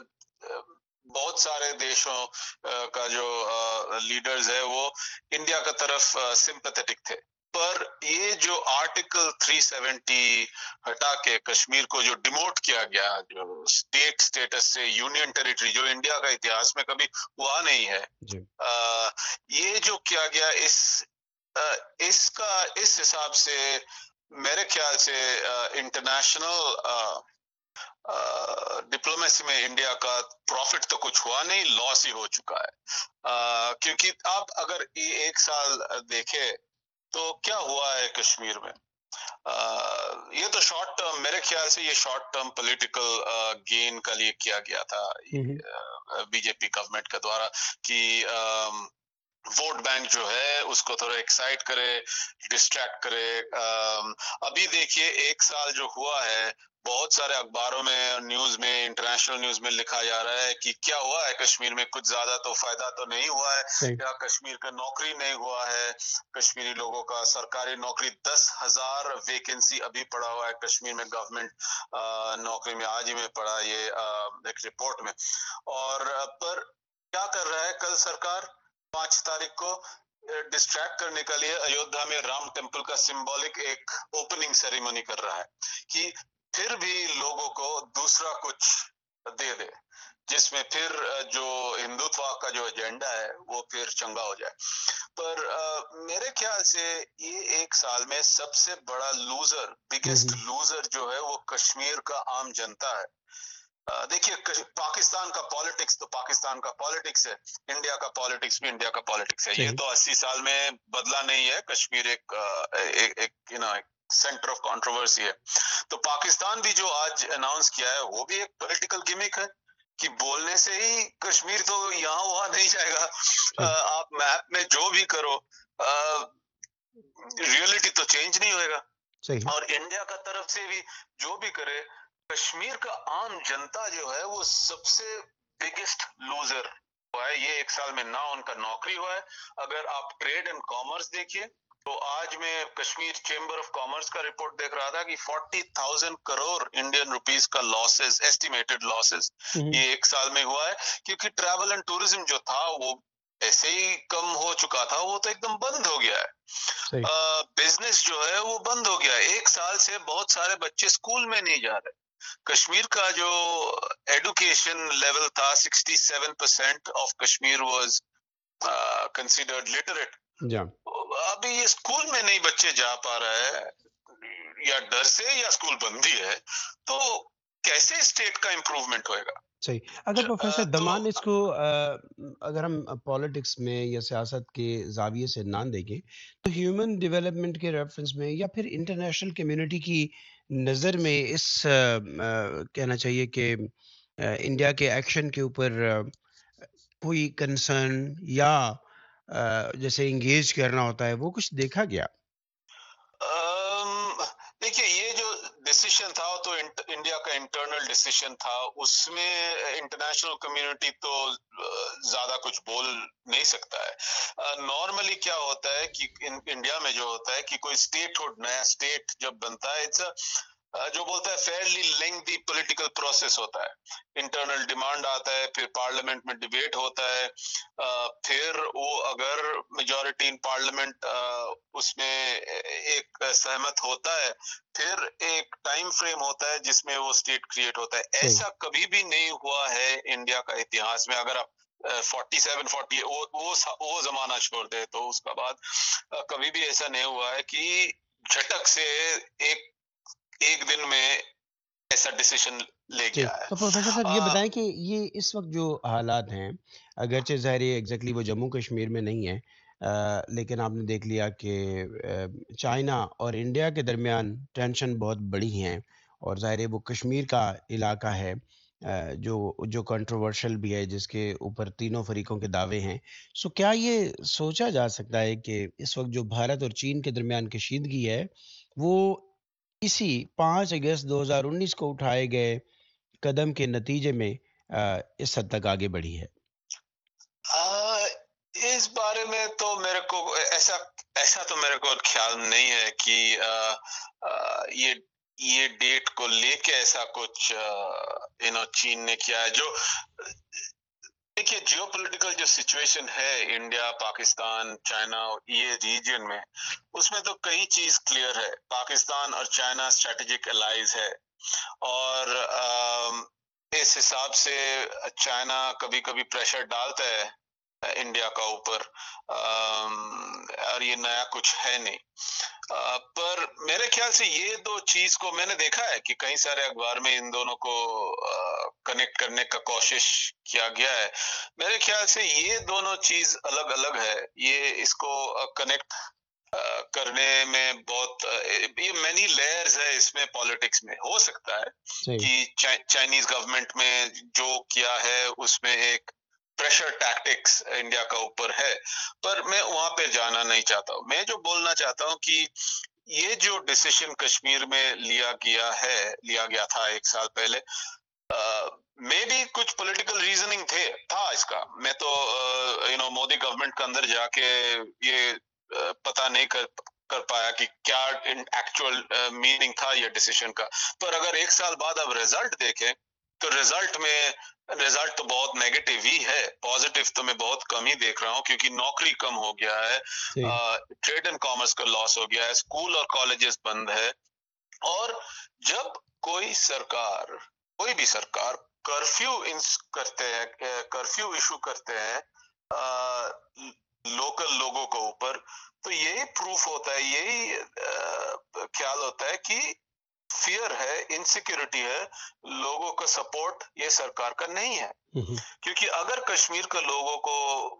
بہت سارے دیشوں کا جو لیڈرز ہے وہ انڈیا کا طرف سمپیتھیٹک تھے، پر یہ جو آرٹیکل تھری سیونٹی ہٹا کے کشمیر کو جو ڈیموٹ کیا گیا، جو اسٹیٹ سٹیٹس سے یونین ٹیریٹری، جو انڈیا کا اتہاس میں کبھی ہوا نہیں ہے، جی. آ, یہ جو کیا گیا اس آ, اس کا اس حساب سے میرے خیال سے انٹرنیشنل ڈپلومیسی میں انڈیا کا پروفٹ تو کچھ ہوا نہیں، لاس ہی ہو چکا ہے، آ, کیونکہ آپ اگر ایک سال دیکھے تو کیا ہوا ہے کشمیر میں، آ, یہ تو شارٹ ٹرم، میرے خیال سے یہ شارٹ ٹرم پولیٹیکل گین کا لیے کیا گیا تھا بی جے پی گورنمنٹ کے دوارا کہ ووٹ بینک جو ہے اس کو تھوڑا ایکسائٹ کرے، ڈسٹریکٹ کرے۔ ابھی دیکھیے ایک سال جو ہوا ہے، بہت سارے اخباروں میں، نیوز میں، انٹرنیشنل نیوز میں لکھا جا رہا ہے کہ کیا ہوا ہے کشمیر میں، کچھ زیادہ تو فائدہ تو نہیں ہوا ہے، یا کشمیر کا نوکری نہیں ہوا ہے، کشمیری لوگوں کا سرکاری نوکری، دس ہزار ویکنسی ابھی پڑا ہوا ہے کشمیر میں گورنمنٹ نوکری میں، آج ہی میں پڑا یہ ایک رپورٹ میں۔ اور پر کیا کر رہا ہے کل سرکار، پانچ تاریخ کو ڈسٹریکٹ کرنے کے لیے ایودھیا میں رام ٹیمپل کا سمبولک ایک اوپننگ سیریمونی کر رہا ہے کہ پھر بھی لوگوں کو دوسرا کچھ دے دے۔ جس میں پھر جو ہندوتوا کا جو ایجنڈا ہے وہ پھر چنگا ہو جائے. پر میرے خیال سے یہ ایک سال میں سب سے بڑا لوزر بگیسٹ لوزر جو ہے وہ کشمیر کا عام جنتا ہے. دیکھیے پاکستان کا پالیٹکس تو پاکستان کا پالیٹکس ہے, انڈیا کا پالیٹکس بھی انڈیا کا پالیٹکس ہے. یہ تو اسی سال میں بدلا نہیں ہے. کشمیر ایک ایک you know centre of controversy ہے. تو پاکستان بھی جو آج اناؤنس کیا ہے وہ بھی ایک پولیٹیکل گیمک ہے کہ بولنے سے ہی کشمیر تو یہاں وہاں نہیں جائے گا. آپ میپ میں جو بھی کرو ریئلٹی تو چینج نہیں ہوئے گا. اور انڈیا کا طرف سے بھی جو بھی کرے, کشمیر کا عام جنتا جو ہے وہ سب سے بگیسٹ لوزر ہوا ہے. یہ ایک سال میں نہ ان کا نوکری ہوا ہے. اگر آپ ٹریڈ اینڈ کامرس دیکھیے تو آج میں کشمیر چیمبر آف کامرس کا رپورٹ دیکھ رہا تھا کہ forty thousand crore Indian rupees کا لاسز, ایسٹیمیٹڈ لاسز یہ ایک سال میں ہوا ہے. کیونکہ ٹریول اینڈ ٹورزم جو تھا وہ ایسے ہی کم ہو چکا تھا, وہ تو ایک دم بند ہو گیا ہے. بزنس جو ہے وہ بند ہو گیا ہے. ایک سال سے بہت سارے بچے اسکول میں نہیں جا رہے. کشمیر کا جو ایڈوکیشن لیول تھا sixty seven percent of Kashmir was considered literate. ابھی یہ اسکول میں نہیں بچے جا پا رہا ہے, یا ڈر سے یا اسکول بند ہی ہے. تو کیسے اسٹیٹ کا امپروومنٹ ہوئے گا؟ صحیح. اگر پروفیسر دمان اس کو اگر ہم پالیٹکس میں یا سیاست کے زاویے سے نہ دیکھیں تو ہیومن ڈیولپمنٹ کے ریفرنس میں یا پھر انٹرنیشنل کمیونٹی کی نظر میں اس کہنا چاہیے کہ انڈیا کے ایکشن کے اوپر کوئی کنسرن یا جیسے انگیج کرنا ہوتا ہے وہ کچھ دیکھا گیا؟ دیکھیے یہ جو ڈیسیشن تھا تو انڈیا کا انٹرنل ڈیسیشن تھا, اس میں انٹرنیشنل کمیونٹی تو زیادہ کچھ بول نہیں سکتا ہے. نارملی کیا ہوتا ہے کہ انڈیا میں جو ہوتا ہے کہ کوئی اسٹیٹ ہوڈ, نیا اسٹیٹ جب بنتا ہے, جو بولتا ہے فیئرلی لینگتھی پولیٹیکل پروسیس ہوتا ہے. انٹرنل ڈیمانڈ آتا ہے, پھر پارلیمنٹ میں ڈیبیٹ ہوتا ہے, پھر وہ اگر میجورٹی ان پارلیمنٹ اس میں ایک سہمت ہوتا ہے, پھر ایک ٹائم فریم ہوتا ہے جس میں وہ اسٹیٹ کریٹ ہوتا ہے. ایسا کبھی بھی نہیں ہوا ہے انڈیا کا اتہاس میں. اگر آپ فورٹی سیون فورٹی وہ زمانہ چھوڑ دے تو اس کا بعد کبھی بھی ایسا نہیں ہوا ہے کہ جھٹک سے ایک ایک دن میں ایسا ڈیسیشن لے گیا ہے. تو پروفیسر صاحب یہ بتائیں کہ یہ اس وقت جو حالات ہیں, اگرچہ ظاہر ایگزیکٹلی وہ جموں کشمیر میں نہیں ہے, لیکن آپ نے دیکھ لیا کہ چائنا اور انڈیا کے درمیان ٹینشن بہت بڑی ہیں, اور ظاہر وہ کشمیر کا علاقہ ہے جو جو کنٹروورشل بھی ہے, جس کے اوپر تینوں فریقوں کے دعوے ہیں. سو کیا یہ سوچا جا سکتا ہے کہ اس وقت جو بھارت اور چین کے درمیان کشیدگی ہے وہ اسی پانچ اگست دو ہزار انیس کو اٹھائے گئے قدم کے نتیجے میں اس حد تک آگے بڑھی ہے؟ اس بارے میں تو میرے کو ایسا ایسا تو میرے کو خیال نہیں ہے کہ یہ یہ ڈیٹ کو لے کے ایسا کچھ یو نو چین نے کیا ہے. جو دیکھیے جیو پولیٹیکل جو سچویشن ہے انڈیا, پاکستان, چائنا, یہ ریجن میں, اس میں تو کئی چیز کلیئر ہے. پاکستان اور چائنا اسٹریٹجک الائز ہے, اور اس حساب سے چائنا کبھی کبھی پریشر ڈالتا ہے انڈیا کا اوپر, اور یہ نیا کچھ ہے نہیں. پر میرے خیال سے یہ دو چیز کو میں نے دیکھا ہے کہ کئی سارے اخبار میں ان دونوں کو کنیکٹ کرنے کا کوشش کیا گیا ہے. میرے خیال سے یہ دونوں چیز الگ الگ ہے. یہ اس کو کنیکٹ کرنے میں بہت یہ مینی لیئرز ہے اس میں. پالیٹکس میں ہو سکتا ہے کہ چائنیز گورنمنٹ میں جو کیا ہے اس میں ایک پریشر ٹیکٹکس انڈیا کا اوپر ہے, پر میں وہاں پہ جانا نہیں چاہتا ہوں. میں جو بولنا چاہتا ہوں کہ یہ جو ڈیسیشن کشمیر میں لیا گیا ہے لیا گیا تھا ایک سال پہلے, میں بھی کچھ پولیٹیکل ریزننگ تھے تھا اس کا. میں تو یو نو مودی گورنمنٹ کے اندر جا کے یہ پتہ نہیں کر کر پایا کہ کیا ایکچوئل میننگ تھا یہ ڈیسیشن کا. پر اگر ایک سال بعد اب ریزلٹ دیکھیں تو ریزلٹ میں ریزلٹ تو بہت نیگیٹو ہی ہے. پازیٹیو تو میں بہت کم ہی دیکھ رہا ہوں, کیونکہ نوکری کم ہو گیا ہے, ٹریڈ اینڈ کامرس کا لاس ہو گیا ہے, اسکول اور کالجز بند ہے. اور جب کوئی سرکار کوئی بھی سرکار کرفیو کرتے ہیں, کرفیو ایشو کرتے ہیں لوکل لوگوں کے اوپر, تو یہی پروف ہوتا ہے, یہی خیال ہوتا ہے کہ فیئر ہے, انسیکیورٹی ہے, لوگوں کا سپورٹ یہ سرکار کا نہیں ہے. کیونکہ اگر کشمیر کے لوگوں کو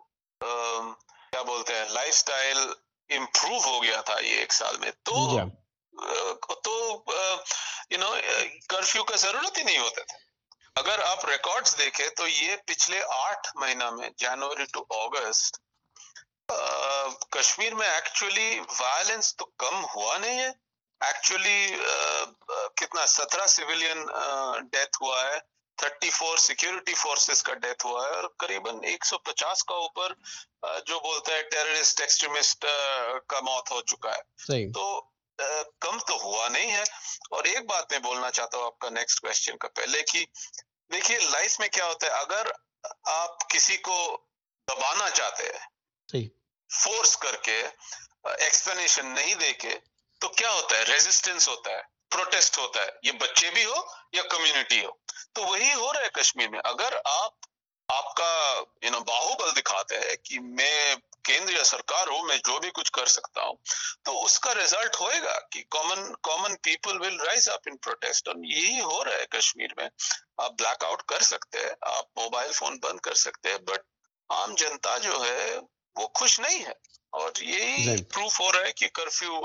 کیا بولتے ہیں لائف سٹائل امپروو ہو گیا تھا یہ ایک سال میں, تو تو یو نو کرفیو کا ضرورت ہی نہیں ہوتا تھا. اگر آپ ریکارڈز دیکھیں تو یہ پچھلے آٹھ مہینہ میں جنوری ٹو اگست کشمیر میں ایکچولی وائلنس تو کم ہوا نہیں ہے. ایکچولی کتنا سترہ سویلین ڈیتھ ہوا ہے, تھرٹی فور سیکورٹی فورسز کا ڈیتھ ہوا ہے, اور قریباً ایک سو پچاس کا اوپر جو بولتا ہے ٹیررسٹ ایکسٹریمسٹ کا موت ہو چکا ہے. تو کم تو ہوا نہیں ہے. اور ایک بات میں بولنا چاہتا ہوں آپ کا نیکسٹ کوشچن کا پہلے, کہ دیکھیے لائف میں کیا ہوتا ہے, اگر آپ کسی کو دبانا چاہتے ہیں فورس کر کے, ایکسپلینیشن نہیں دے کے, تو کیا ہوتا ہے, ریزسٹنس ہوتا ہے, پروٹیسٹ ہوتا ہے, یہ بچے بھی ہو یا کمیونٹی ہو. تو وہی ہو رہا ہے کشمیر میں. اگر آپ آپ کا یو نو باہوبل دکھاتے ہیں کہ میں کیندری سرکار ہوں, میں جو بھی کچھ کر سکتا ہوں, تو اس کا ریزلٹ ہوئے گا کہ common common people will rise up in protest. اور یہی ہو رہا ہے کشمیر میں. آپ بلیک آؤٹ کر سکتے ہیں, آپ موبائل فون بند کر سکتے ہیں, بٹ عام جنتا جو ہے وہ خوش نہیں ہے. اور یہی پروف ہو رہا ہے کہ کرفیو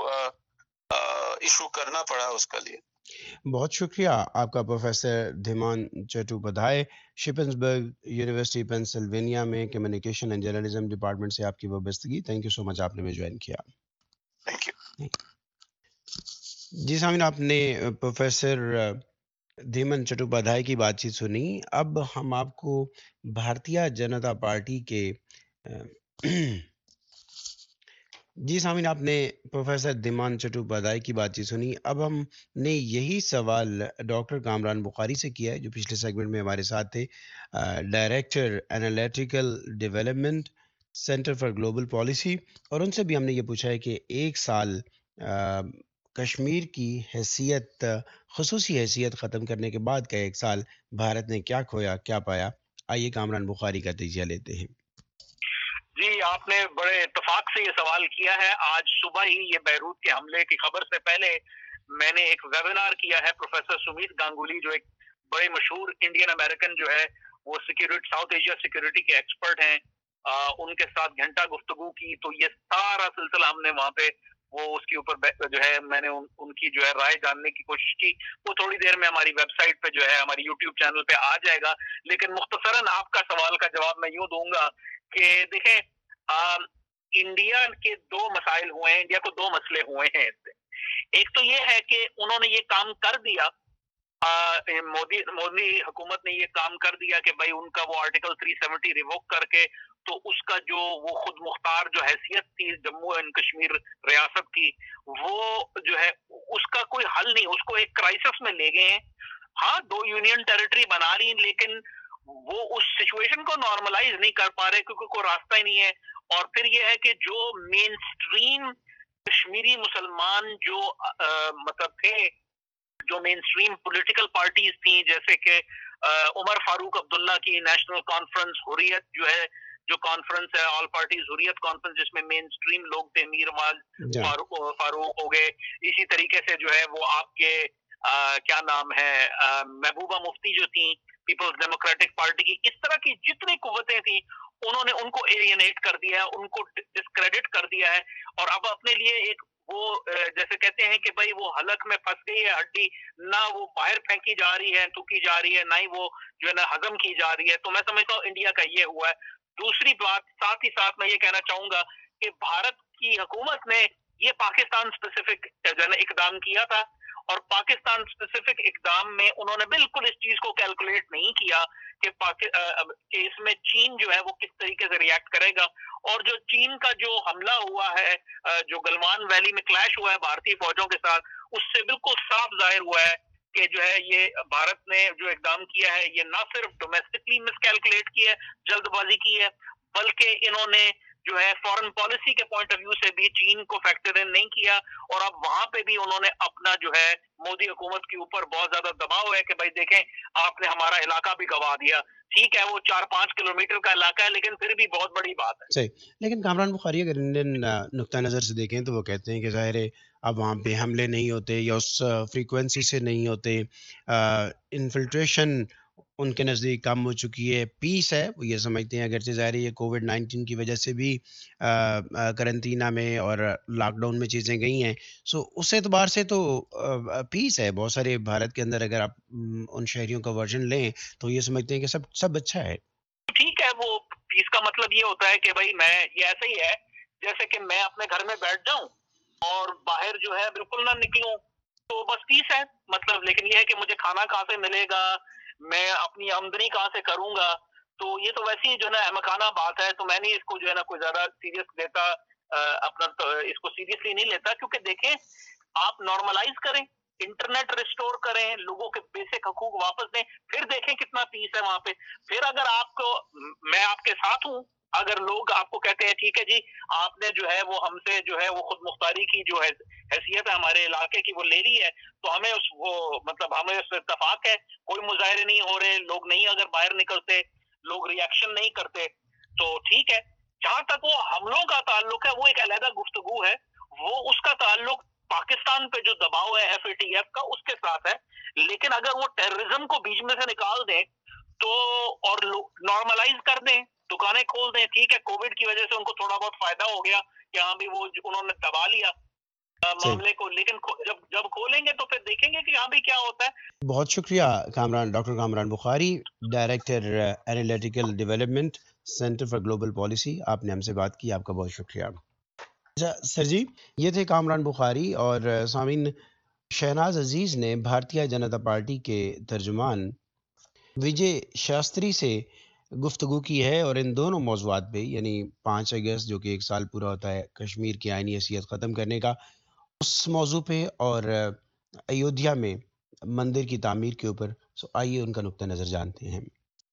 ایشو کرنا پڑا اس کے لیے. بہت شکریہ آپ کا professor Dhiman Chattopadhyay, Shippensburg University Pennsylvania میں کمیونیکیشن اینڈ جرنلزم ڈپارٹمنٹ سے آپ کی وابستگی. تھینک یو سو مچ, آپ نے مجھے جوائن کیا. Thank you. جی سامعین, آپ نے پروفیسر دھیمان چٹوپادھائے کی بات چیت سنی. اب ہم آپ کو بھارتیہ جنتا پارٹی کے جی سامعین, آپ نے پروفیسر دھیمان چٹوپادھائے کی بات چیت سنی. اب ہم نے یہی سوال ڈاکٹر کامران بخاری سے کیا ہے, جو پچھلے سیگمنٹ میں ہمارے ساتھ تھے, director analytical development centre for global policy. اور ان سے بھی ہم نے یہ پوچھا ہے کہ ایک سال کشمیر کی حیثیت, خصوصی حیثیت ختم کرنے کے بعد کا ایک سال بھارت نے کیا کھویا, کیا پایا. آئیے کامران بخاری کا تجزیہ لیتے ہیں. جی, آپ نے بڑے اتفاق سے یہ سوال کیا ہے. آج صبح ہی یہ بیروت کے حملے کی خبر سے پہلے میں نے ایک ویبینار کیا ہے. پروفیسر سمیت گانگولی جو ایک بڑے مشہور انڈین امریکن جو ہے, وہ سیکورٹی ساؤتھ ایشیا سیکورٹی کے ایکسپرٹ ہیں, ان کے ساتھ گھنٹہ گفتگو کی. تو یہ سارا سلسلہ ہم نے وہاں پہ وہ اس کے اوپر جو ہے میں نے ان کی جو ہے رائے جاننے کی کوشش کی. وہ تھوڑی دیر میں ہماری ویب سائٹ پہ جو ہے, ہماری یوٹیوب چینل پہ آ جائے گا. لیکن مختصراً آپ کا سوال کا جواب میں یوں دوں گا کہ دیکھیں, انڈیا کے دو مسائل ہوئے ہیں, انڈیا کو دو مسئلے ہوئے ہیں اس سے. ایک تو یہ ہے کہ انہوں نے یہ کام کر دیا, مودی مودی حکومت نے یہ کام کر دیا کہ بھائی ان کا وہ آرٹیکل تین سو ستر ریووک کر کے, تو اس کا جو وہ خود مختار جو حیثیت تھی جموں اینڈ کشمیر ریاست کی, وہ جو ہے اس کا کوئی حل نہیں, اس کو ایک کرائسس میں لے گئے ہیں. ہاں, دو یونین ٹیریٹری بنا رہی, لیکن وہ اس سچویشن کو نارملائز نہیں کر پا رہے کیونکہ کوئی راستہ ہی نہیں ہے. اور پھر یہ ہے کہ جو مین سٹریم کشمیری مسلمان جو مطلب تھے, جو مین سٹریم پولیٹیکل پارٹیز تھیں, جیسے کہ عمر فاروق عبداللہ کی نیشنل کانفرنس, حریت جو ہے جو کانفرنس ہے, آل پارٹیز حریت کانفرنس, جس میں مین سٹریم لوگ تھے, میر واز فاروق فاروق ہو گئے. اسی طریقے سے جو ہے وہ آپ کے کیا نام ہے, محبوبہ مفتی جو تھیں پیپلز ڈیموکریٹک پارٹی کی, اس طرح کی جتنی قوتیں تھیں انہوں نے ان کو ایلینیٹ کر دیا ہے, ان کو ڈسکریڈٹ کر دیا ہے. اور اب اپنے لیے ایک وہ جیسے کہتے ہیں کہ بھائی وہ حلق میں پھنس گئی ہے ہڈی, نہ وہ باہر پھینکی جا رہی ہے, تھوکی جا رہی ہے, نہ ہی وہ جو ہے نا ہضم کی جا رہی ہے. تو میں سمجھتا ہوں انڈیا کا یہ ہوا ہے. دوسری بات ساتھ ہی ساتھ میں یہ کہنا چاہوں گا کہ بھارت کی حکومت نے یہ پاکستان اسپیسیفک جو ہے نا اقدام کیا تھا, اور پاکستان اسپیسیفک اقدام میں انہوں نے بالکل اس چیز کو کیلکولیٹ نہیں کیا کہ کہ اس میں چین جو ہے وہ کس طریقے سے ریئیکٹ کرے گا. اور جو چین کا جو حملہ ہوا ہے, جو گلوان ویلی میں کلیش ہوا ہے بھارتی فوجوں کے ساتھ, اس سے بالکل صاف ظاہر ہوا ہے کہ جو ہے یہ بھارت نے جو اقدام کیا ہے یہ نہ صرف ڈومیسٹکلی مس کیلکولیٹ کی ہے, جلد بازی کی ہے, بلکہ انہوں نے جو ہے فورن پالیسی کے پوائنٹ آف ویو سے بھی چین کو فیکٹر ان نہیں کیا، اور اب وہاں پہ بھی انہوں نے اپنا جو ہے مودی حکومت کے اوپر بہت زیادہ دباؤ ہے کہ بھائی دیکھیں آپ نے ہمارا علاقہ بھی گوا دیا. ٹھیک ہے وہ چار پانچ کلومیٹر کا علاقہ ہے لیکن پھر بھی بہت بڑی بات ہے. صحیح. لیکن کامران بخاری اگر انڈین نقطہ نظر سے دیکھیں تو وہ کہتے ہیں کہ ظاہر ہے اب وہاں پہ حملے نہیں ہوتے یا اس فریکوینسی سے نہیں ہوتے، انفلٹریشن ان کے نزدیک کم ہو چکی ہے، پیس ہے، وہ یہ سمجھتے ہیں اگرچہ ظاہر ہے یہ کووڈ نائنٹین کی وجہ سے بھی کرنٹینہ میں اور لاک ڈاؤن میں چیزیں گئی ہیں، سو اس اعتبار سے تو پیس ہے. بہت سارے بھارت کے اندر اگر آپ ان شہریوں کا ورژن لیں تو یہ سمجھتے ہیں کہ سب سب اچھا ہے. ٹھیک ہے وہ پیس کا مطلب یہ ہوتا ہے کہ بھائی میں یہ ایسا ہی ہے جیسے کہ میں اپنے گھر میں بیٹھ جاؤں اور باہر جو ہے بالکل نہ نکلوں تو بس پیس ہے مطلب. لیکن یہ ہے کہ مجھے کھانا کہاں سے ملے گا، میں اپنی آمدنی کہاں سے کروں گا، تو یہ تو ویسی ہی جو ہے نا احمقانہ بات ہے. تو میں نہیں اس کو جو ہے نا کوئی زیادہ سیریس لیتا، اپنا اس کو سیریسلی نہیں لیتا، کیونکہ دیکھیں آپ نارملائز کریں، انٹرنیٹ ریسٹور کریں، لوگوں کے بیسک حقوق واپس دیں، پھر دیکھیں کتنا پیس ہے وہاں پہ. پھر اگر آپ کو، میں آپ کے ساتھ ہوں، اگر لوگ آپ کو کہتے ہیں ٹھیک ہے جی آپ نے جو ہے وہ ہم سے جو ہے وہ خود مختاری کی جو ہے حیثیت ہے ہمارے علاقے کی وہ لے لی ہے، تو ہمیں اس وہ مطلب ہمیں اس اتفاق ہے، کوئی مظاہرے نہیں ہو رہے، لوگ نہیں اگر باہر نکلتے، لوگ ریئیکشن نہیں کرتے، تو ٹھیک ہے. جہاں تک وہ حملوں کا تعلق ہے وہ ایک علیحدہ گفتگو ہے، وہ اس کا تعلق پاکستان پہ جو دباؤ ہے ایف اے ٹی ایف کا اس کے ساتھ ہے. لیکن اگر وہ ٹیررزم کو بیچ میں سے نکال دیں تو اور نارملائز کر دیں، دکانیں کھول دیں، ٹھیک ہے کووڈ کی وجہ سے ان کو تھوڑا بہت فائدہ ہو گیا کہ ہاں بھی وہ انہوں نے دبا لیا معاملے کو، لیکن جب جب کھولیں گے تو پھر دیکھیں گے کہ ہاں بھی کیا ہوتا ہے. بہت شکریہ Kamran, doctor Kamran Bukhari, director analytical development centre for global policy, آپ نے ہم سے بات کی، آپ کا بہت شکریہ. اچھا سر جی، یہ تھے کامران بخاری. اور سامعین، شہناز عزیز نے بھارتیہ جنتا پارٹی کے ترجمان وجے شاستری سے گفتگو کی ہے، اور ان دونوں موضوعات پہ، یعنی پانچ اگست جو کہ ایک سال پورا ہوتا ہے کشمیر کی آئینی حیثیت ختم کرنے کا، اس موضوع پہ، اور ایودھیا میں مندر کی تعمیر کے اوپر. سو آئیے ان کا نقطہ نظر جانتے ہیں.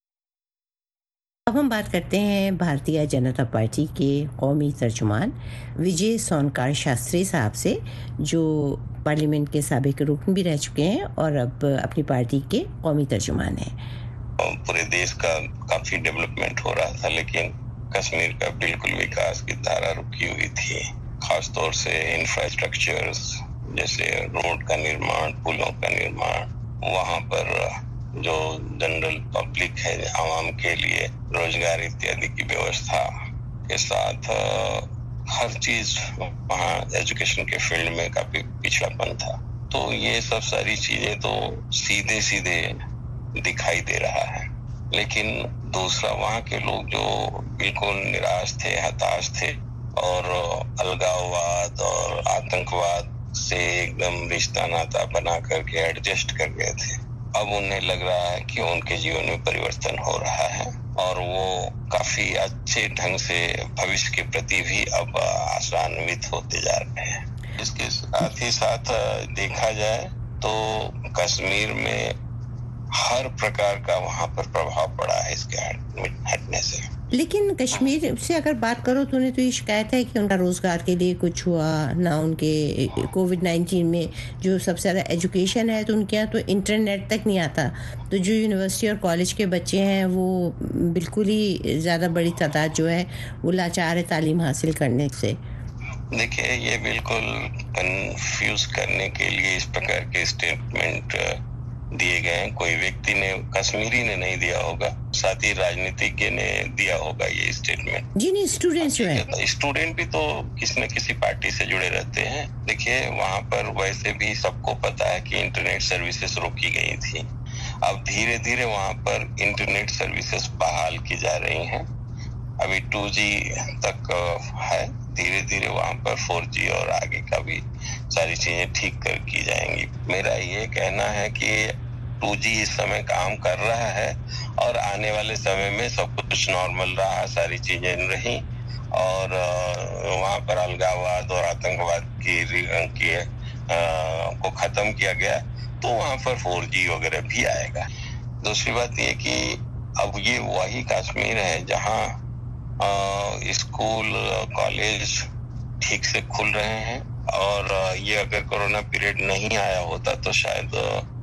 اب ہم بات کرتے ہیں بھارتیہ جنتا پارٹی کے قومی ترجمان وجے سونکار شاستری صاحب سے، جو پارلیمنٹ کے سابق رکن بھی رہ چکے ہیں اور اب اپنی پارٹی کے قومی ترجمان ہیں. پورے دیش کا کافی ڈیولپمنٹ ہو رہا تھا لیکن کشمیر کا بالکل وکاس کی دھارا رکی ہوئی تھی، خاص طور سے انفراسٹرکچرز جیسے روڈ کا نرمان، پلوں کا نرمان، وہاں پر جو جنرل پبلک ہے عوام کے لیے روزگار اتیادی کی ویوستھا کے ساتھ ہر چیز وہاں ایجوکیشن کے فیلڈ میں کافی پچھڑا پن تھا. تو یہ سب ساری چیزیں تو سیدھے سیدھے دکھائی دے رہا ہے. لیکن دوسرا وہاں کے لوگ جو بالکل نراش تھے، ہتاش تھے، اور الگاوواد اور آتنکواد سے ایک دم رشتہ ناتا بنا کر کے ایڈجسٹ کر گئے تھے، اب انہیں لگ رہا ہے کہ ان کے جیون میں پریورتن ہو رہا ہے اور وہ کافی اچھے ڈھنگ سے بھوشیہ کے پرتی بھی اب آشانوت ہوتے جا رہے ہیں. اس کے ساتھ ہی ساتھ دیکھا جائے تو کشمیر میں ہر پرکار کا وہاں پر پربھاؤ پڑا ہے اس کے ہٹنے سے. لیکن کشمیر سے اگر بات کرو تو انہیں تو یہ شکایت ہے کہ ان کا روزگار کے لیے کچھ ہوا نہ، ان کے کووڈ نائنٹین میں جو سب سے زیادہ ایجوکیشن ہے تو ان کے یہاں تو انٹرنیٹ تک نہیں آتا، تو جو یونیورسٹی اور کالج کے بچے ہیں وہ بالکل ہی زیادہ بڑی تعداد جو ہے وہ لاچار ہے تعلیم حاصل کرنے سے. دیکھیے یہ بالکل کنفیوز کرنے کے لیے اس پرکار کے اسٹیٹمنٹ دیے گئے ہیں. کوئی ویکتی نے، کشمیری نے نہیں دیا ہوگا، ساتھ ہی راجنیتज्ञ نے دیا ہوگا یہ اسٹیٹمنٹ. جی نہیں، اسٹوڈنٹس جو ہیں، اسٹوڈنٹ بھی تو کسی نہ کسی پارٹی سے جڑے رہتے ہیں. دیکھیے وہاں پر ویسے بھی سب کو پتا ہے کہ انٹرنیٹ سروسز روکی گئی تھی، اب دھیرے دھیرے وہاں پر انٹرنیٹ سروسز بحال کی جا رہی ہیں. ابھی ٹو جی تک ہے، دھیرے دھیرے وہاں پر فور جی اور آگے کا بھی ساری چیزیں ٹھیک کر کی جائیں گی. میرا یہ کہنا ہے کہ ٹو جی اس سمے کام کر رہا ہے اور آنے والے سمے میں سب کچھ نارمل رہا، ساری چیزیں رہیں، اور وہاں پر الگاواد اور آتنکواد کی کو ختم کیا گیا تو وہاں پر فور جی وغیرہ بھی آئے گا. دوسری بات یہ کہ اب یہ وہی کشمیر ہے جہاں स्कूल कॉलेज ठीक से खुल रहे हैं और ये अगर कोरोना पीरियड नहीं आया होता तो शायद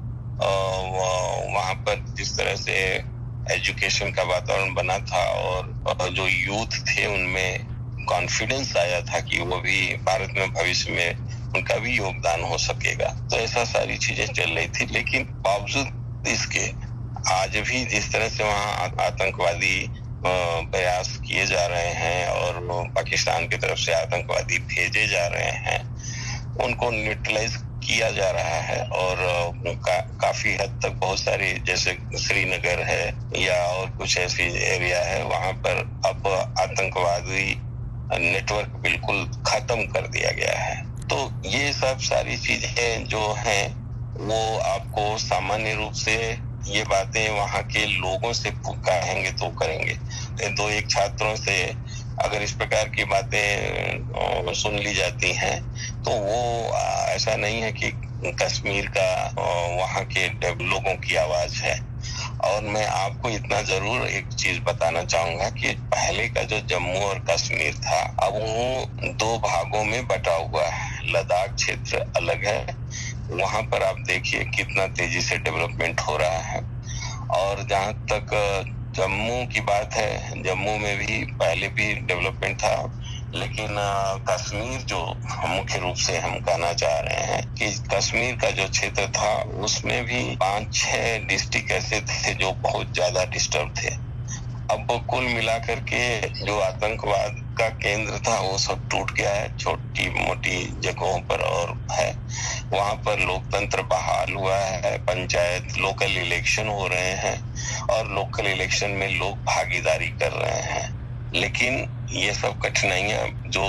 वहाँ पर जिस तरह से एजुकेशन का वातावरण बना था और जो यूथ थे उनमें कॉन्फिडेंस आया था कि वो भी भारत में भविष्य में उनका भी योगदान हो सकेगा, तो ऐसा सारी चीजें चल रही थी। लेकिन बावजूद इसके आज भी जिस तरह से वहाँ आतंकवादी प्रयास किए जा रहे हैं और पाकिस्तान की तरफ से आतंकवादी भेजे जा रहे हैं, उनको न्यूट्रलाइज किया जा रहा है और का, काफी हद तक बहुत सारी जैसे श्रीनगर है या और कुछ ऐसी एरिया है वहां पर अब आतंकवादी नेटवर्क बिल्कुल खत्म कर दिया गया है। तो ये सब सारी चीजें जो हैं वो आपको सामान्य रूप से ये बातें वहाँ के लोगों से कहेंगे तो करेंगे। दो एक छात्रों से अगर इस प्रकार की बातें सुन ली जाती हैं तो वो ऐसा नहीं है कि कश्मीर का वहाँ के लोगों की आवाज है। और मैं आपको इतना जरूर एक चीज बताना चाहूंगा कि पहले का जो जम्मू और कश्मीर था अब वो दो भागों में बटा हुआ है। लद्दाख क्षेत्र अलग है, वहां पर आप देखिए कितना तेजी से डेवलपमेंट हो रहा है। और जहां तक जम्मू की बात है, जम्मू में भी पहले भी डेवलपमेंट था, लेकिन कश्मीर जो मुख्य रूप से हम कहना चाह रहे हैं कि कश्मीर का जो क्षेत्र था उसमें भी पांच छह डिस्ट्रिक्ट ऐसे थे जो बहुत ज्यादा डिस्टर्ब थे। अब कुल मिलाकर के जो आतंकवाद का केंद्र था वो सब टूट गया है छोटी मोटी जगहों पर और है। वहां पर लोकतंत्र बहाल हुआ है, पंचायत लोकल इलेक्शन हो रहे हैं और लोकल इलेक्शन में लोग भागीदारी कर रहे हैं। लेकिन ये सब कठिनाइयां जो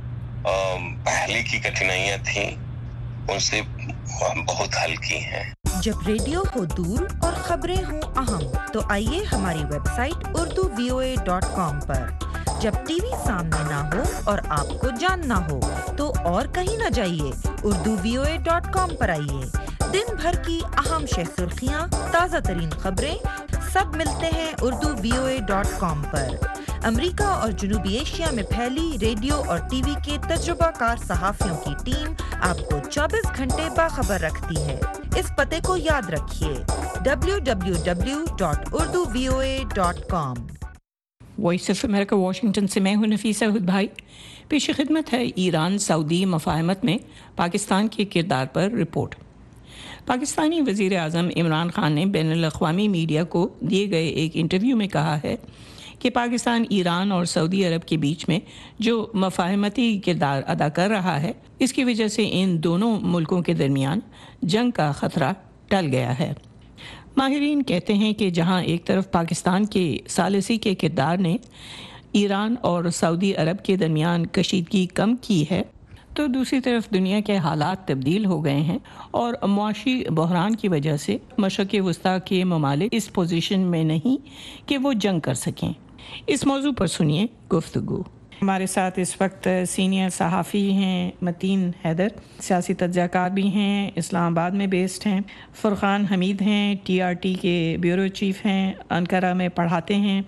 पहले की कठिनाइयां थी उनसे बहुत हल्की हैं। जब रेडियो हो दूर और खबरें हो अहम तो आइए हमारी website Urdu V O A dot com पर। जब टीवी सामने ना हो और आपको जानना हो तो और कहीं ना जाइए, Urdu V O A dot com पर आइए। दिन भर की अहम शह सुर्खियां, ताज़ा तरीन खबरें सब मिलते हैं Urdu V O A dot com पर। अमेरिका और जनूबी एशिया में फैली रेडियो और टीवी के तजुर्बाकार सहाफियों की टीम आपको चौबीस घंटे बाखबर रखती है। इस पते को याद रखिए W W W dot Urdu V O A dot com. Voice of America Washington से मैं हूं नफीसा हुद भाई। पेश खिदमत है ईरान सऊदी मफाहमत में पाकिस्तान के किरदार पर रिपोर्ट। पाकिस्तानी वज़ीर आज़म इमरान खान ने बैनुल-अक़वामी मीडिया को दिए गए एक इंटरव्यू में कहा है कि पाकिस्तान ईरान और सऊदी अरब के बीच में जो मफाहमती किरदार अदा कर रहा है, इसकी वजह से इन दोनों मुल्कों के दरमियान जंग का ख़तरा टल गया है। माहिरीन कहते हैं कि जहां एक तरफ पाकिस्तान के सालिसी के किरदार ने ईरान और सऊदी अरब के दरमियान कशीदगी कम की है, तो दूसरी तरफ दुनिया के हालात तब्दील हो गए हैं और मुआशी बहरान की वजह से मशरक़ वस्ता के ममालिक इस पोजीशन में नहीं कि वो जंग कर सकें। इस मौजू पर सुनिए गुफ्तगू। हमारे साथ इस वक्त सीनियर सहाफ़ी हैं मतीन हैदर, सियासी तज्ज़ियाकार भी हैं, इस्लामाबाद में बेस्ड हैं। फ़ुरक़ान हमीद हैं, टी आर टी के ब्यूरो चीफ़ हैं, अंकारा में पढ़ाते हैं।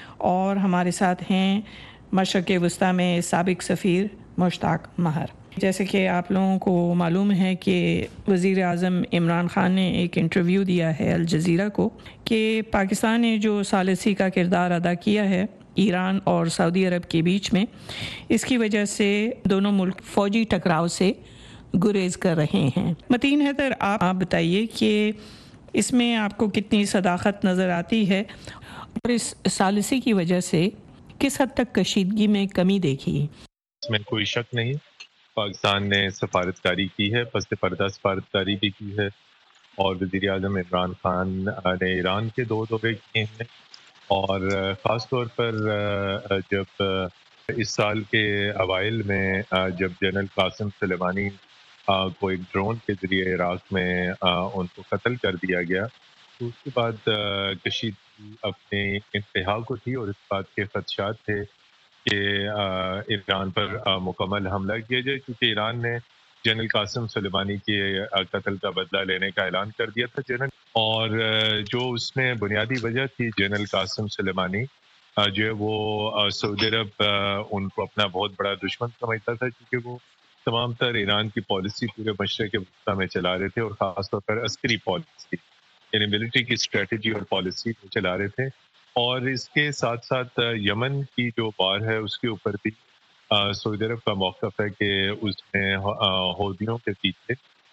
और हमारे साथ हैं मशरक़ वस्ता में साबिक़ सफ़ीर मुश्ताक महर। जैसे कि आप लोगों को मालूम है कि वज़ीर आज़म इमरान ख़ान ने एक इंटरव्यू दिया है अल जज़ीरा को कि पाकिस्तान ने जो सालिसी का किरदार अदा किया है ईरान और सऊदी अरब के बीच में, इसकी वजह से दोनों मुल्क फ़ौजी टकराव से गुरेज कर रहे हैं। मतीन हैदर, आप आप बताइए कि इसमें आपको कितनी सदाकत नज़र आती है और इस सालिसी की वजह से किस हद तक कशीदगी में कमी देखी? इसमें कोई शक नहीं, पाकिस्तान ने सफारतकारी की है, पस पर्दा सफारतकारी भी की है और वज़ीर आज़म इमरान खान ने ईरान के दो दौरे किए हैं। और ख़ास तौर पर जब इस साल के अवाइल में जब जनरल कासिम सुलेमानी को एक ड्रोन के ज़रिए इराक़ में उनको कत्ल कर दिया गया, तो उसके बाद कशीदगी अपने इंतहा को थी और इस बात के ख़दशात थे कि ईरान पर मुकम्मल हमला किया जाए, क्योंकि ईरान ने जनरल कासिम सुलेमानी के कत्ल का बदला लेने का ऐलान कर दिया था जनरल। और जो उसमें बुनियादी वजह थी जनरल कासिम सुलेमानी جو ہے وہ سعودی عرب ان کو اپنا بہت بڑا دشمن سمجھتا تھا، کیونکہ وہ تمام تر ایران کی پالیسی پورے مشرق وسطیٰ میں چلا رہے تھے، اور خاص طور پر عسکری پالیسی یعنی ملٹری کی اسٹریٹجی اور پالیسی کو چلا رہے تھے. اور اس کے ساتھ ساتھ یمن کی جو وار ہے اس کے اوپر بھی سعودی عرب کا موقف ہے کہ اس میں حوثیوں کے پیچھے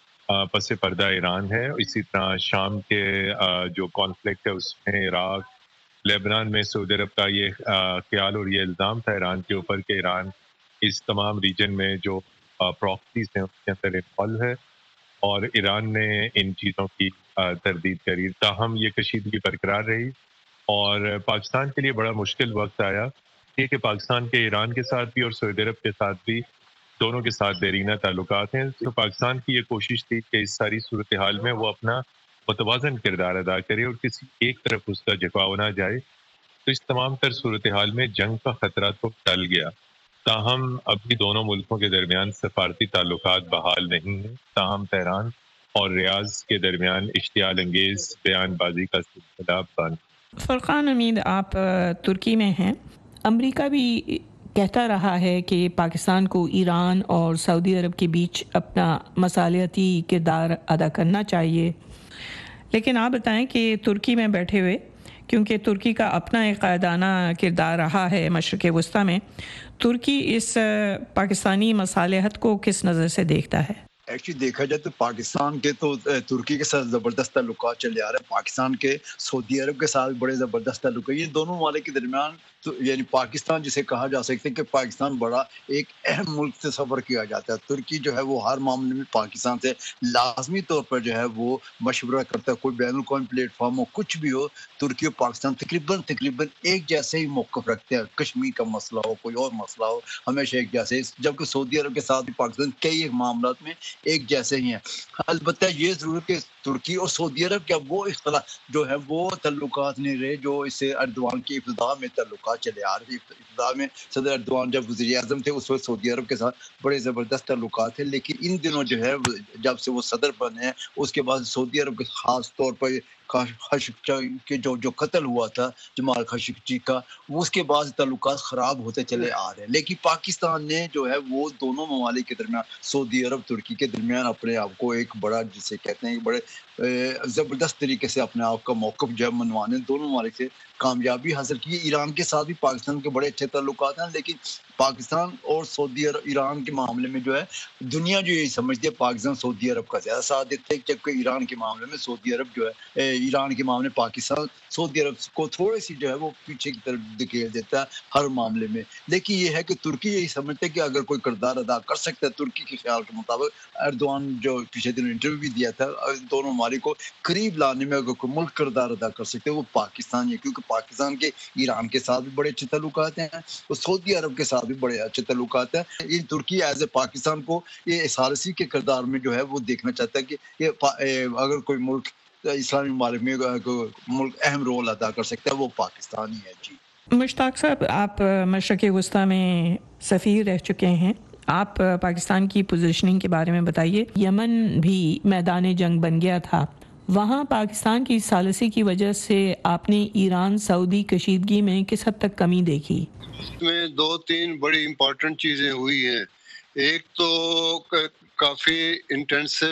پس پردہ ایران ہے. اسی طرح شام کے جو کانفلکٹ ہے اس میں عراق، لیبنان میں سعودی عرب کا یہ خیال اور یہ الزام تھا ایران کے اوپر کہ ایران اس تمام ریجن میں جو پراکسیز ہیں اس کے اندر انوالو ہے، اور ایران نے ان چیزوں کی تردید کری. تاہم یہ کشیدگی برقرار رہی اور پاکستان کے لیے بڑا مشکل وقت آیا، یہ کہ پاکستان کے ایران کے ساتھ بھی اور سعودی عرب کے ساتھ بھی دونوں کے ساتھ دیرینہ تعلقات ہیں. تو پاکستان کی یہ کوشش تھی کہ اس ساری صورتحال میں وہ اپنا متوازن کردار ادا کرے اور کسی ایک طرف اس کا جھکاؤ نہ جائے. تو اس تمام تر صورتحال میں جنگ کا خطرہ تو ٹل گیا، تاہم ابھی دونوں ملکوں کے درمیان سفارتی تعلقات بحال نہیں ہیں. تاہم تہران اور ریاض کے درمیان اشتعال انگیز بیان بازی کا سلسلہ بند. فرقان حمید، آپ ترکی میں ہیں. امریکہ بھی کہتا رہا ہے کہ پاکستان کو ایران اور سعودی عرب کے بیچ اپنا مصالحتی کردار ادا کرنا چاہیے، لیکن آپ بتائیں کہ ترکی میں بیٹھے ہوئے، کیونکہ ترکی کا اپنا ایک قائدانہ کردار رہا ہے مشرق وسطیٰ میں، ترکی اس پاکستانی مصالحت کو کس نظر سے دیکھتا ہے؟ ایکچولی دیکھا جائے تو پاکستان کے تو ترکی کے ساتھ زبردست تعلقات چلے آ رہے ہیں، پاکستان کے سعودی عرب کے ساتھ بڑے زبردست تعلق ہیں. یہ دونوں ممالک کے درمیان تو یعنی پاکستان جسے کہا جا سکتا ہے کہ پاکستان بڑا ایک اہم ملک تصور کیا جاتا ہے. ترکی جو ہے وہ ہر معاملے میں پاکستان سے لازمی طور پر جو ہے وہ مشورہ کرتا ہے. کوئی بین الاقوامی پلیٹ فارم ہو، کچھ بھی ہو، ترکی اور پاکستان تقریباً تقریباً ایک جیسے ہی موقف رکھتے ہیں. کشمیر کا مسئلہ ہو، کوئی اور مسئلہ ہو، ہمیشہ ایک جیسے، جبکہ سعودی عرب کے ساتھ پاکستان کئی ایک معاملات میں ایک جیسے ہی ہیں. البتہ یہ ضرور کہ ترکی اور سعودی عرب کا وہ اختلاف جو ہے وہ تعلقات نہیں رہے جو اس سے اردوان کی ابتدا میں تعلقات چلے آ رہے. ابتدا میں صدر اردوان جب وزیر اعظم تھے اس وقت سعودی عرب کے ساتھ بڑے زبردست تعلقات تھے، لیکن ان دنوں جو ہے جب سے وہ صدر بنے ہیں اس کے بعد سعودی عرب کے خاص طور پر خاشقجی کے جو جو قتل ہوا تھا جمال خاشقجی کا، اس کے بعد تعلقات خراب ہوتے چلے آ رہے ہیں. لیکن پاکستان نے جو ہے وہ دونوں ممالک کے درمیان، سعودی عرب ترکی کے درمیان اپنے آپ کو ایک بڑا جسے کہتے ہیں بڑے زبردست طریقے سے اپنے آپ کا موقف جو ہے منوانے دونوں ممالک سے کامیابی حاصل کی. ایران کے ساتھ بھی پاکستان کے بڑے اچھے تعلقات ہیں، لیکن پاکستان اور سعودی عرب ایران کے معاملے میں جو ہے دنیا جو یہی سمجھتی ہے پاکستان سعودی عرب کا زیادہ ساتھ دیتے ہیں، جبکہ ایران کے معاملے میں سعودی عرب جو ہے ایران کے معاملے میں پاکستان سعودی عرب کو تھوڑی سی جو ہے وہ پیچھے کی طرف دھکیل دیتا ہے ہر معاملے میں. لیکن یہ ہے کہ ترکی یہی سمجھتے ہے کہ اگر کوئی کردار ادا کر سکتا ہے ترکی کے خیال کے مطابق، اردوان جو پچھلے دن انٹرویو بھی دیا تھا، دونوں ممالک کو قریب لانے میں اگر کوئی ملک کردار ادا کر سکتے وہ پاکستان ہے، کیونکہ پاکستان کے ایران کے ساتھ بھی بڑے اچھے تعلقات ہیں اور سعودی عرب کے ساتھ بھی بڑے اچھے تعلقات ہیں. یہ ترکی ایز اے پاکستان کو یہ ثالثی کے کردار میں جو ہے وہ دیکھنا چاہتا ہے کہ یہ اگر کوئی ملک اسلامی ممالک میں ملک اہم رول ادا کر سکتا ہے وہ پاکستان ہی ہے. جی مشتاق صاحب، آپ مشرق وسطیٰ میں سفیر رہ چکے ہیں، آپ پاکستان کی پوزیشننگ کے بارے میں بتائیے. یمن بھی میدان جنگ بن گیا تھا، وہاں پاکستان کی ثالثی کی وجہ سے آپ نے ایران سعودی کشیدگی میں کس حد تک کمی دیکھی؟ اس میں دو تین بڑی امپورٹنٹ چیزیں ہوئی ہیں. ایک تو کافی انٹینسو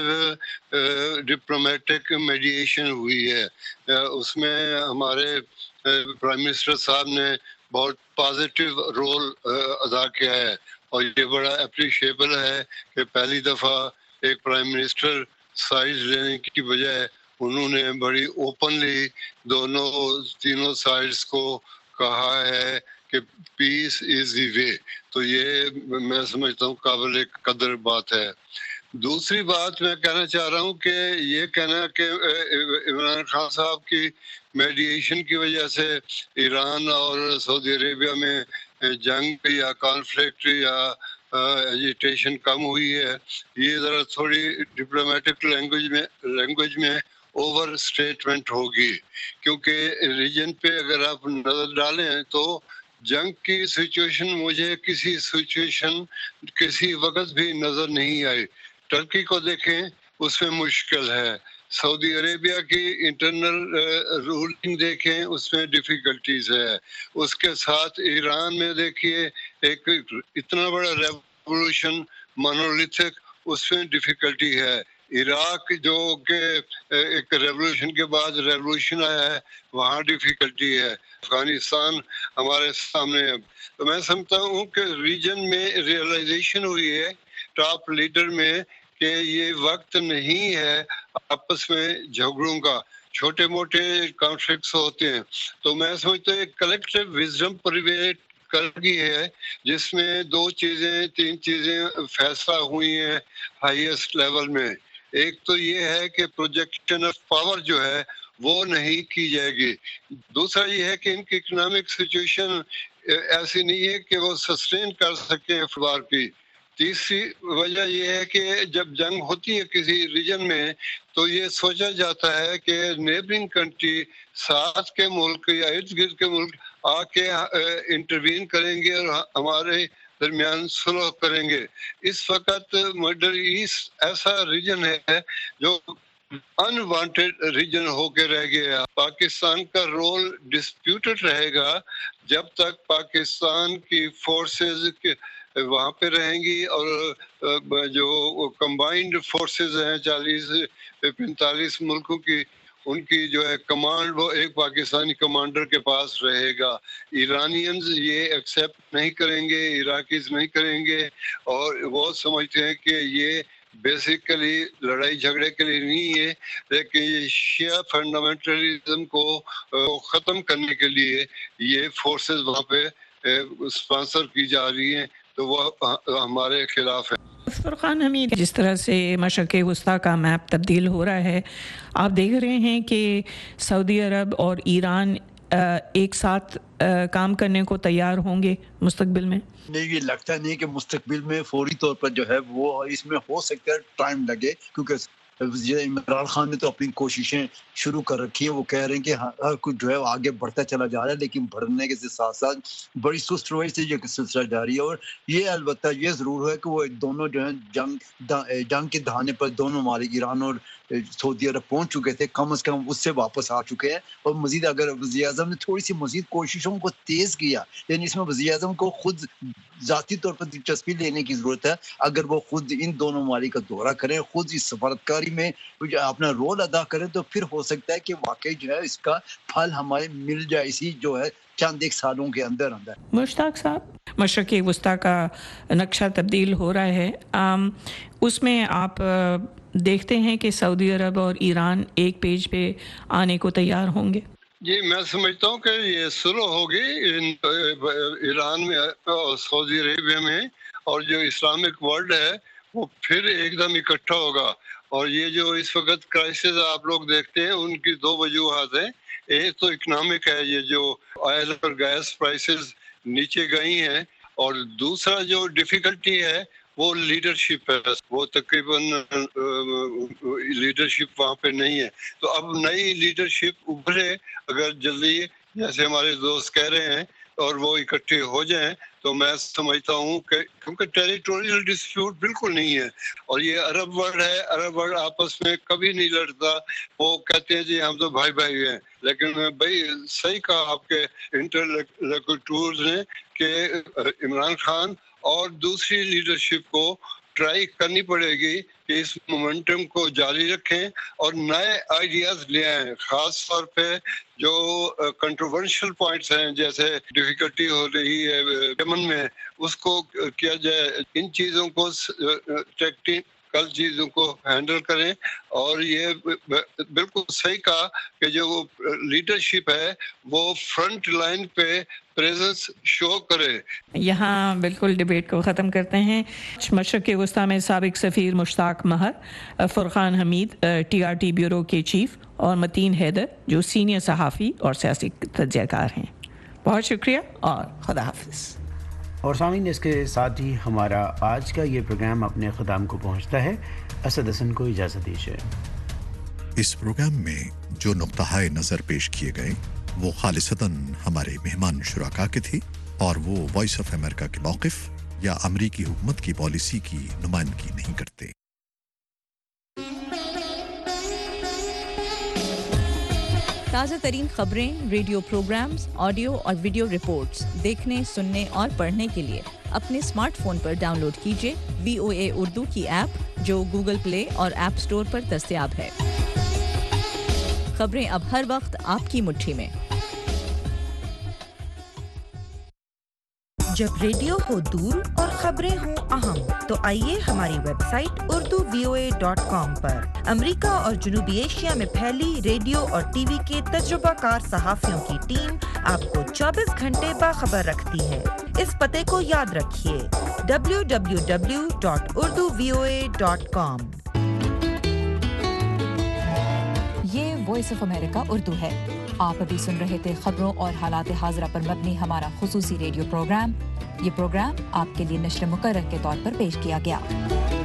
ڈپلومیٹک میڈیشن ہوئی ہے، اس میں ہمارے پرائم منسٹر صاحب نے بہت پازیٹیو رول ادا کیا ہے، اور یہ بڑا اپریشیبل ہے کہ پہلی دفعہ ایک پرائم منسٹر سائڈ لینے کی بجائے انہوں نے بڑی اوپنلی دونوں تینوں سائڈز کو کہا ہے کہ پیس از دی وے. تو یہ میں سمجھتا ہوں قابل قدر بات ہے. دوسری بات میں کہنا چاہ رہا ہوں کہ یہ کہنا کہ عمران خان صاحب کی میڈیشن کی وجہ سے ایران اور سعودی عربیہ میں جنگ یا کانفلکٹ یا ایجیٹیشن کم ہوئی ہے، یہ ذرا تھوڑی ڈپلومیٹک لینگویج میں لینگویج میں اوور اسٹیٹمنٹ ہوگی، کیونکہ ریجن پہ اگر آپ نظر ڈالیں تو جنگ کی سچویشن مجھے کسی سچویشن کسی وقت بھی نظر نہیں آئی. ٹرکی کو دیکھیں، اس میں مشکل ہے. سعودی عربیہ کی انٹرنل رولنگ دیکھیں اس میں ڈیفیکلٹیز ہے. اس کے ساتھ ایران میں دیکھیے ایک اتنا بڑا ریولوشن مونولیتھک اس میں ڈیفیکلٹی ہے. عراق جو کہ ایک ریولوشن کے بعد ریولوشن آیا ہے وہاں ڈیفیکلٹی ہے. افغانستان ہمارے سامنے ہے. تو میں سمجھتا ہوں کہ ریجن میں ریئلائزیشن ہوئی ہے ٹاپ لیڈر میں کہ یہ وقت نہیں ہے آپس میں جھگڑوں کا. چھوٹے موٹے کانفلکٹس ہوتے ہیں تو میں سمجھتا ہوں ایک کلیکٹیو وزڈم پریویل کر گئی ہے جس میں دو چیزیں تین چیزیں فیصلہ ہوئی ہیں ہائیسٹ لیول میں. ایک تو یہ ہے کہ پروجیکشن آف پاور جو ہے وہ نہیں کی جائے گی. دوسرا یہ ہے کہ ان کی اکنامک سچویشن ایسی نہیں ہے کہ وہ سسٹین کر سکیں افبار کی. تیسری وجہ یہ ہے کہ جب جنگ ہوتی ہے کسی ریجن میں تو یہ سوچا جاتا ہے کہ نیبرنگ کنٹری ساتھ کے ملک یا ارد گرد کے ملک آ کے انٹروین کریں گے اور ہمارے درمیان صلح کریں گے. اس وقت مڈل ایسٹ ایسا ریجن ہے جو انوانٹیڈ ریجن ہو کے رہ گیا. پاکستان کا رول ڈسپیوٹڈ رہے گا جب تک پاکستان کی فورسز وہاں پہ رہیں گی اور جو کمبائنڈ فورسز ہیں چالیس پینتالیس ملکوں کی ان کی جو ہے کمانڈ وہ ایک پاکستانی کمانڈر کے پاس رہے گا. ایرانینز یہ ایکسیپٹ نہیں کریں گے, عراقیز نہیں کریں گے اور وہ سمجھتے ہیں کہ یہ بیسیکلی لڑائی جھگڑے کے لیے نہیں ہے لیکن یہ شیعہ فنڈامنٹلزم کو ختم کرنے کے لیے یہ فورسز وہاں پہ اسپانسر کی جا رہی ہیں تو وہ ہمارے خلاف ہے. فرقان حمید, جس طرح سے مشرق وسطیٰ کا میپ تبدیل ہو رہا ہے آپ دیکھ رہے ہیں کہ سعودی عرب اور ایران ایک ساتھ کام کرنے کو تیار ہوں گے مستقبل میں؟ نہیں, یہ لگتا نہیں کہ مستقبل میں فوری طور پر جو ہے وہ اس میں ہو سکتا ہے ٹائم لگے کیونکہ عمران خان نے تو اپنی کوششیں شروع کر رکھی ہیں. وہ کہہ رہے ہیں کہ ہر کچھ جو ہے آگے بڑھتا چلا جا رہا ہے لیکن بڑھنے کے ساتھ ساتھ بڑی سست روی سے یہ سلسلہ جاری ہے. اور یہ البتہ یہ ضرور ہے کہ وہ دونوں جو ہیں جنگ جنگ کے دہانے پر دونوں ممالک ایران اور سعودی عرب پہنچ چکے تھے, کم از کم اس سے واپس آ چکے ہیں. اور مزید اگر وزیر اعظم نے تھوڑی سی مزید کوششوں کو تیز کیا, یعنی اس میں وزیر اعظم کو خود ذاتی طور پر دلچسپی لینے کی ضرورت ہے. اگر وہ خود ان دونوں ممالک کا دورہ کریں, خود اس سفارتکاری میں اپنا رول ادا کریں تو پھر ہو سکتا ہے کہ واقعی جو ہے اس کا پھل ہمیں مل جائے اسی جو ہے چند ایک سالوں کے اندر اندر. مشتاق صاحب, مشرق وسطیٰ کا نقشہ تبدیل ہو رہا ہے, اس میں آپ دیکھتے ہیں کہ سعودی عرب اور ایران ایک پیج پہ آنے کو تیار ہوں گے؟ جی, میں سمجھتا ہوں کہ یہ صلح ہوگی ایران میں اور سعودی عربیہ میں, اور جو اسلامک ورلڈ ہے وہ پھر ایک دم اکٹھا ہوگا. اور یہ جو اس وقت کرائسس آپ لوگ دیکھتے ہیں ان کی دو وجوہات ہیں. ایک تو اکنامک ہے, یہ جو آئل اور گیس پرائسز نیچے گئی ہیں, اور دوسرا جو ڈیفیکلٹی ہے وہ لیڈرشپ ہے. وہ تقریباً لیڈرشپ وہاں پہ نہیں ہے. تو اب نئی لیڈرشپ ابھرے اگر جلدی جیسے ہمارے دوست کہہ رہے ہیں اور وہ اکٹھے ہو جائیں تو میں سمجھتا ہوں کہ کیونکہ ٹیریٹوریل ڈسپیوٹ بالکل نہیں ہے اور یہ عرب ورلڈ ہے, عرب ورلڈ آپس میں کبھی نہیں لڑتا. وہ کہتے ہیں جی ہم تو بھائی بھائی ہیں, لیکن بھائی صحیح کہا آپ کے انٹرلیکٹورز نے کہ عمران خان اور دوسری لیڈرشپ کو ٹرائی کرنی پڑے گی کہ اس مومنٹم کو جاری رکھیں اور نئے آئیڈیاز لے آئیں. خاص طور پہ جو کنٹروورشل پوائنٹس ہیں جیسے ڈیفیکلٹی ہو رہی ہے یمن میں, اس کو کیا جائے. ان چیزوں کو ٹیکنیکل چیزوں کو ہینڈل کریں. اور یہ بالکل صحیح کہا کہ جو لیڈرشپ ہے وہ فرنٹ لائن پہ پریزنس شو کرے. یہاں بالکل ڈیبیٹ کو ختم کرتے ہیں. مشرق وسطیٰ میں سابق سفیر Mushtaq Mehr, Furqan Hameed T R T bureau کے چیف, اور متین حیدر جو سینئر صحافی اور سیاسی تجزیہ کار ہیں. بہت شکریہ اور خدا حافظ. اور سامعین, اس کے ساتھ ہی ہمارا آج کا یہ پروگرام اپنے اختتام کو پہنچتا ہے. اسد حسن کو اجازت دیجیے. اس پروگرام میں جو نقطہ نظر پیش کیے گئے وہ خالصتاً ہمارے مہمان شرکا کے تھی اور وہ وائس آف امریکہ کے موقف یا امریکی حکومت کی پالیسی کی نمائندگی نہیں کرتے. ताज़ा तरीन खबरें, रेडियो प्रोग्राम्स, ऑडियो और वीडियो रिपोर्ट्स देखने, सुनने और पढ़ने के लिए अपने स्मार्टफोन पर डाउनलोड कीजिए वी ओ ए उर्दू की ऐप, जो गूगल प्ले और ऐप स्टोर पर दस्तयाब है। खबरें अब हर वक्त आपकी मुट्ठी में। जब रेडियो हो दूर और खबरें हों अहम, तो आइए हमारी website Urdu V O A dot com पर अमेरिका और जनूबी एशिया में फैली रेडियो और टीवी के तजुर्बाकार सहाफियों की टीम आपको चौबीस घंटे बाखबर रखती है। इस पते को याद रखिए W W W dot Urdu V O A dot com. ये वॉइस ऑफ अमेरिका उर्दू है। आप अभी सुन रहे थे खबरों और हालात हाज़िरा पर मबनी हमारा खुसूसी रेडियो प्रोग्राम। ये प्रोग्राम आपके लिए नश्र मुकर्रर के तौर पर पेश किया गया।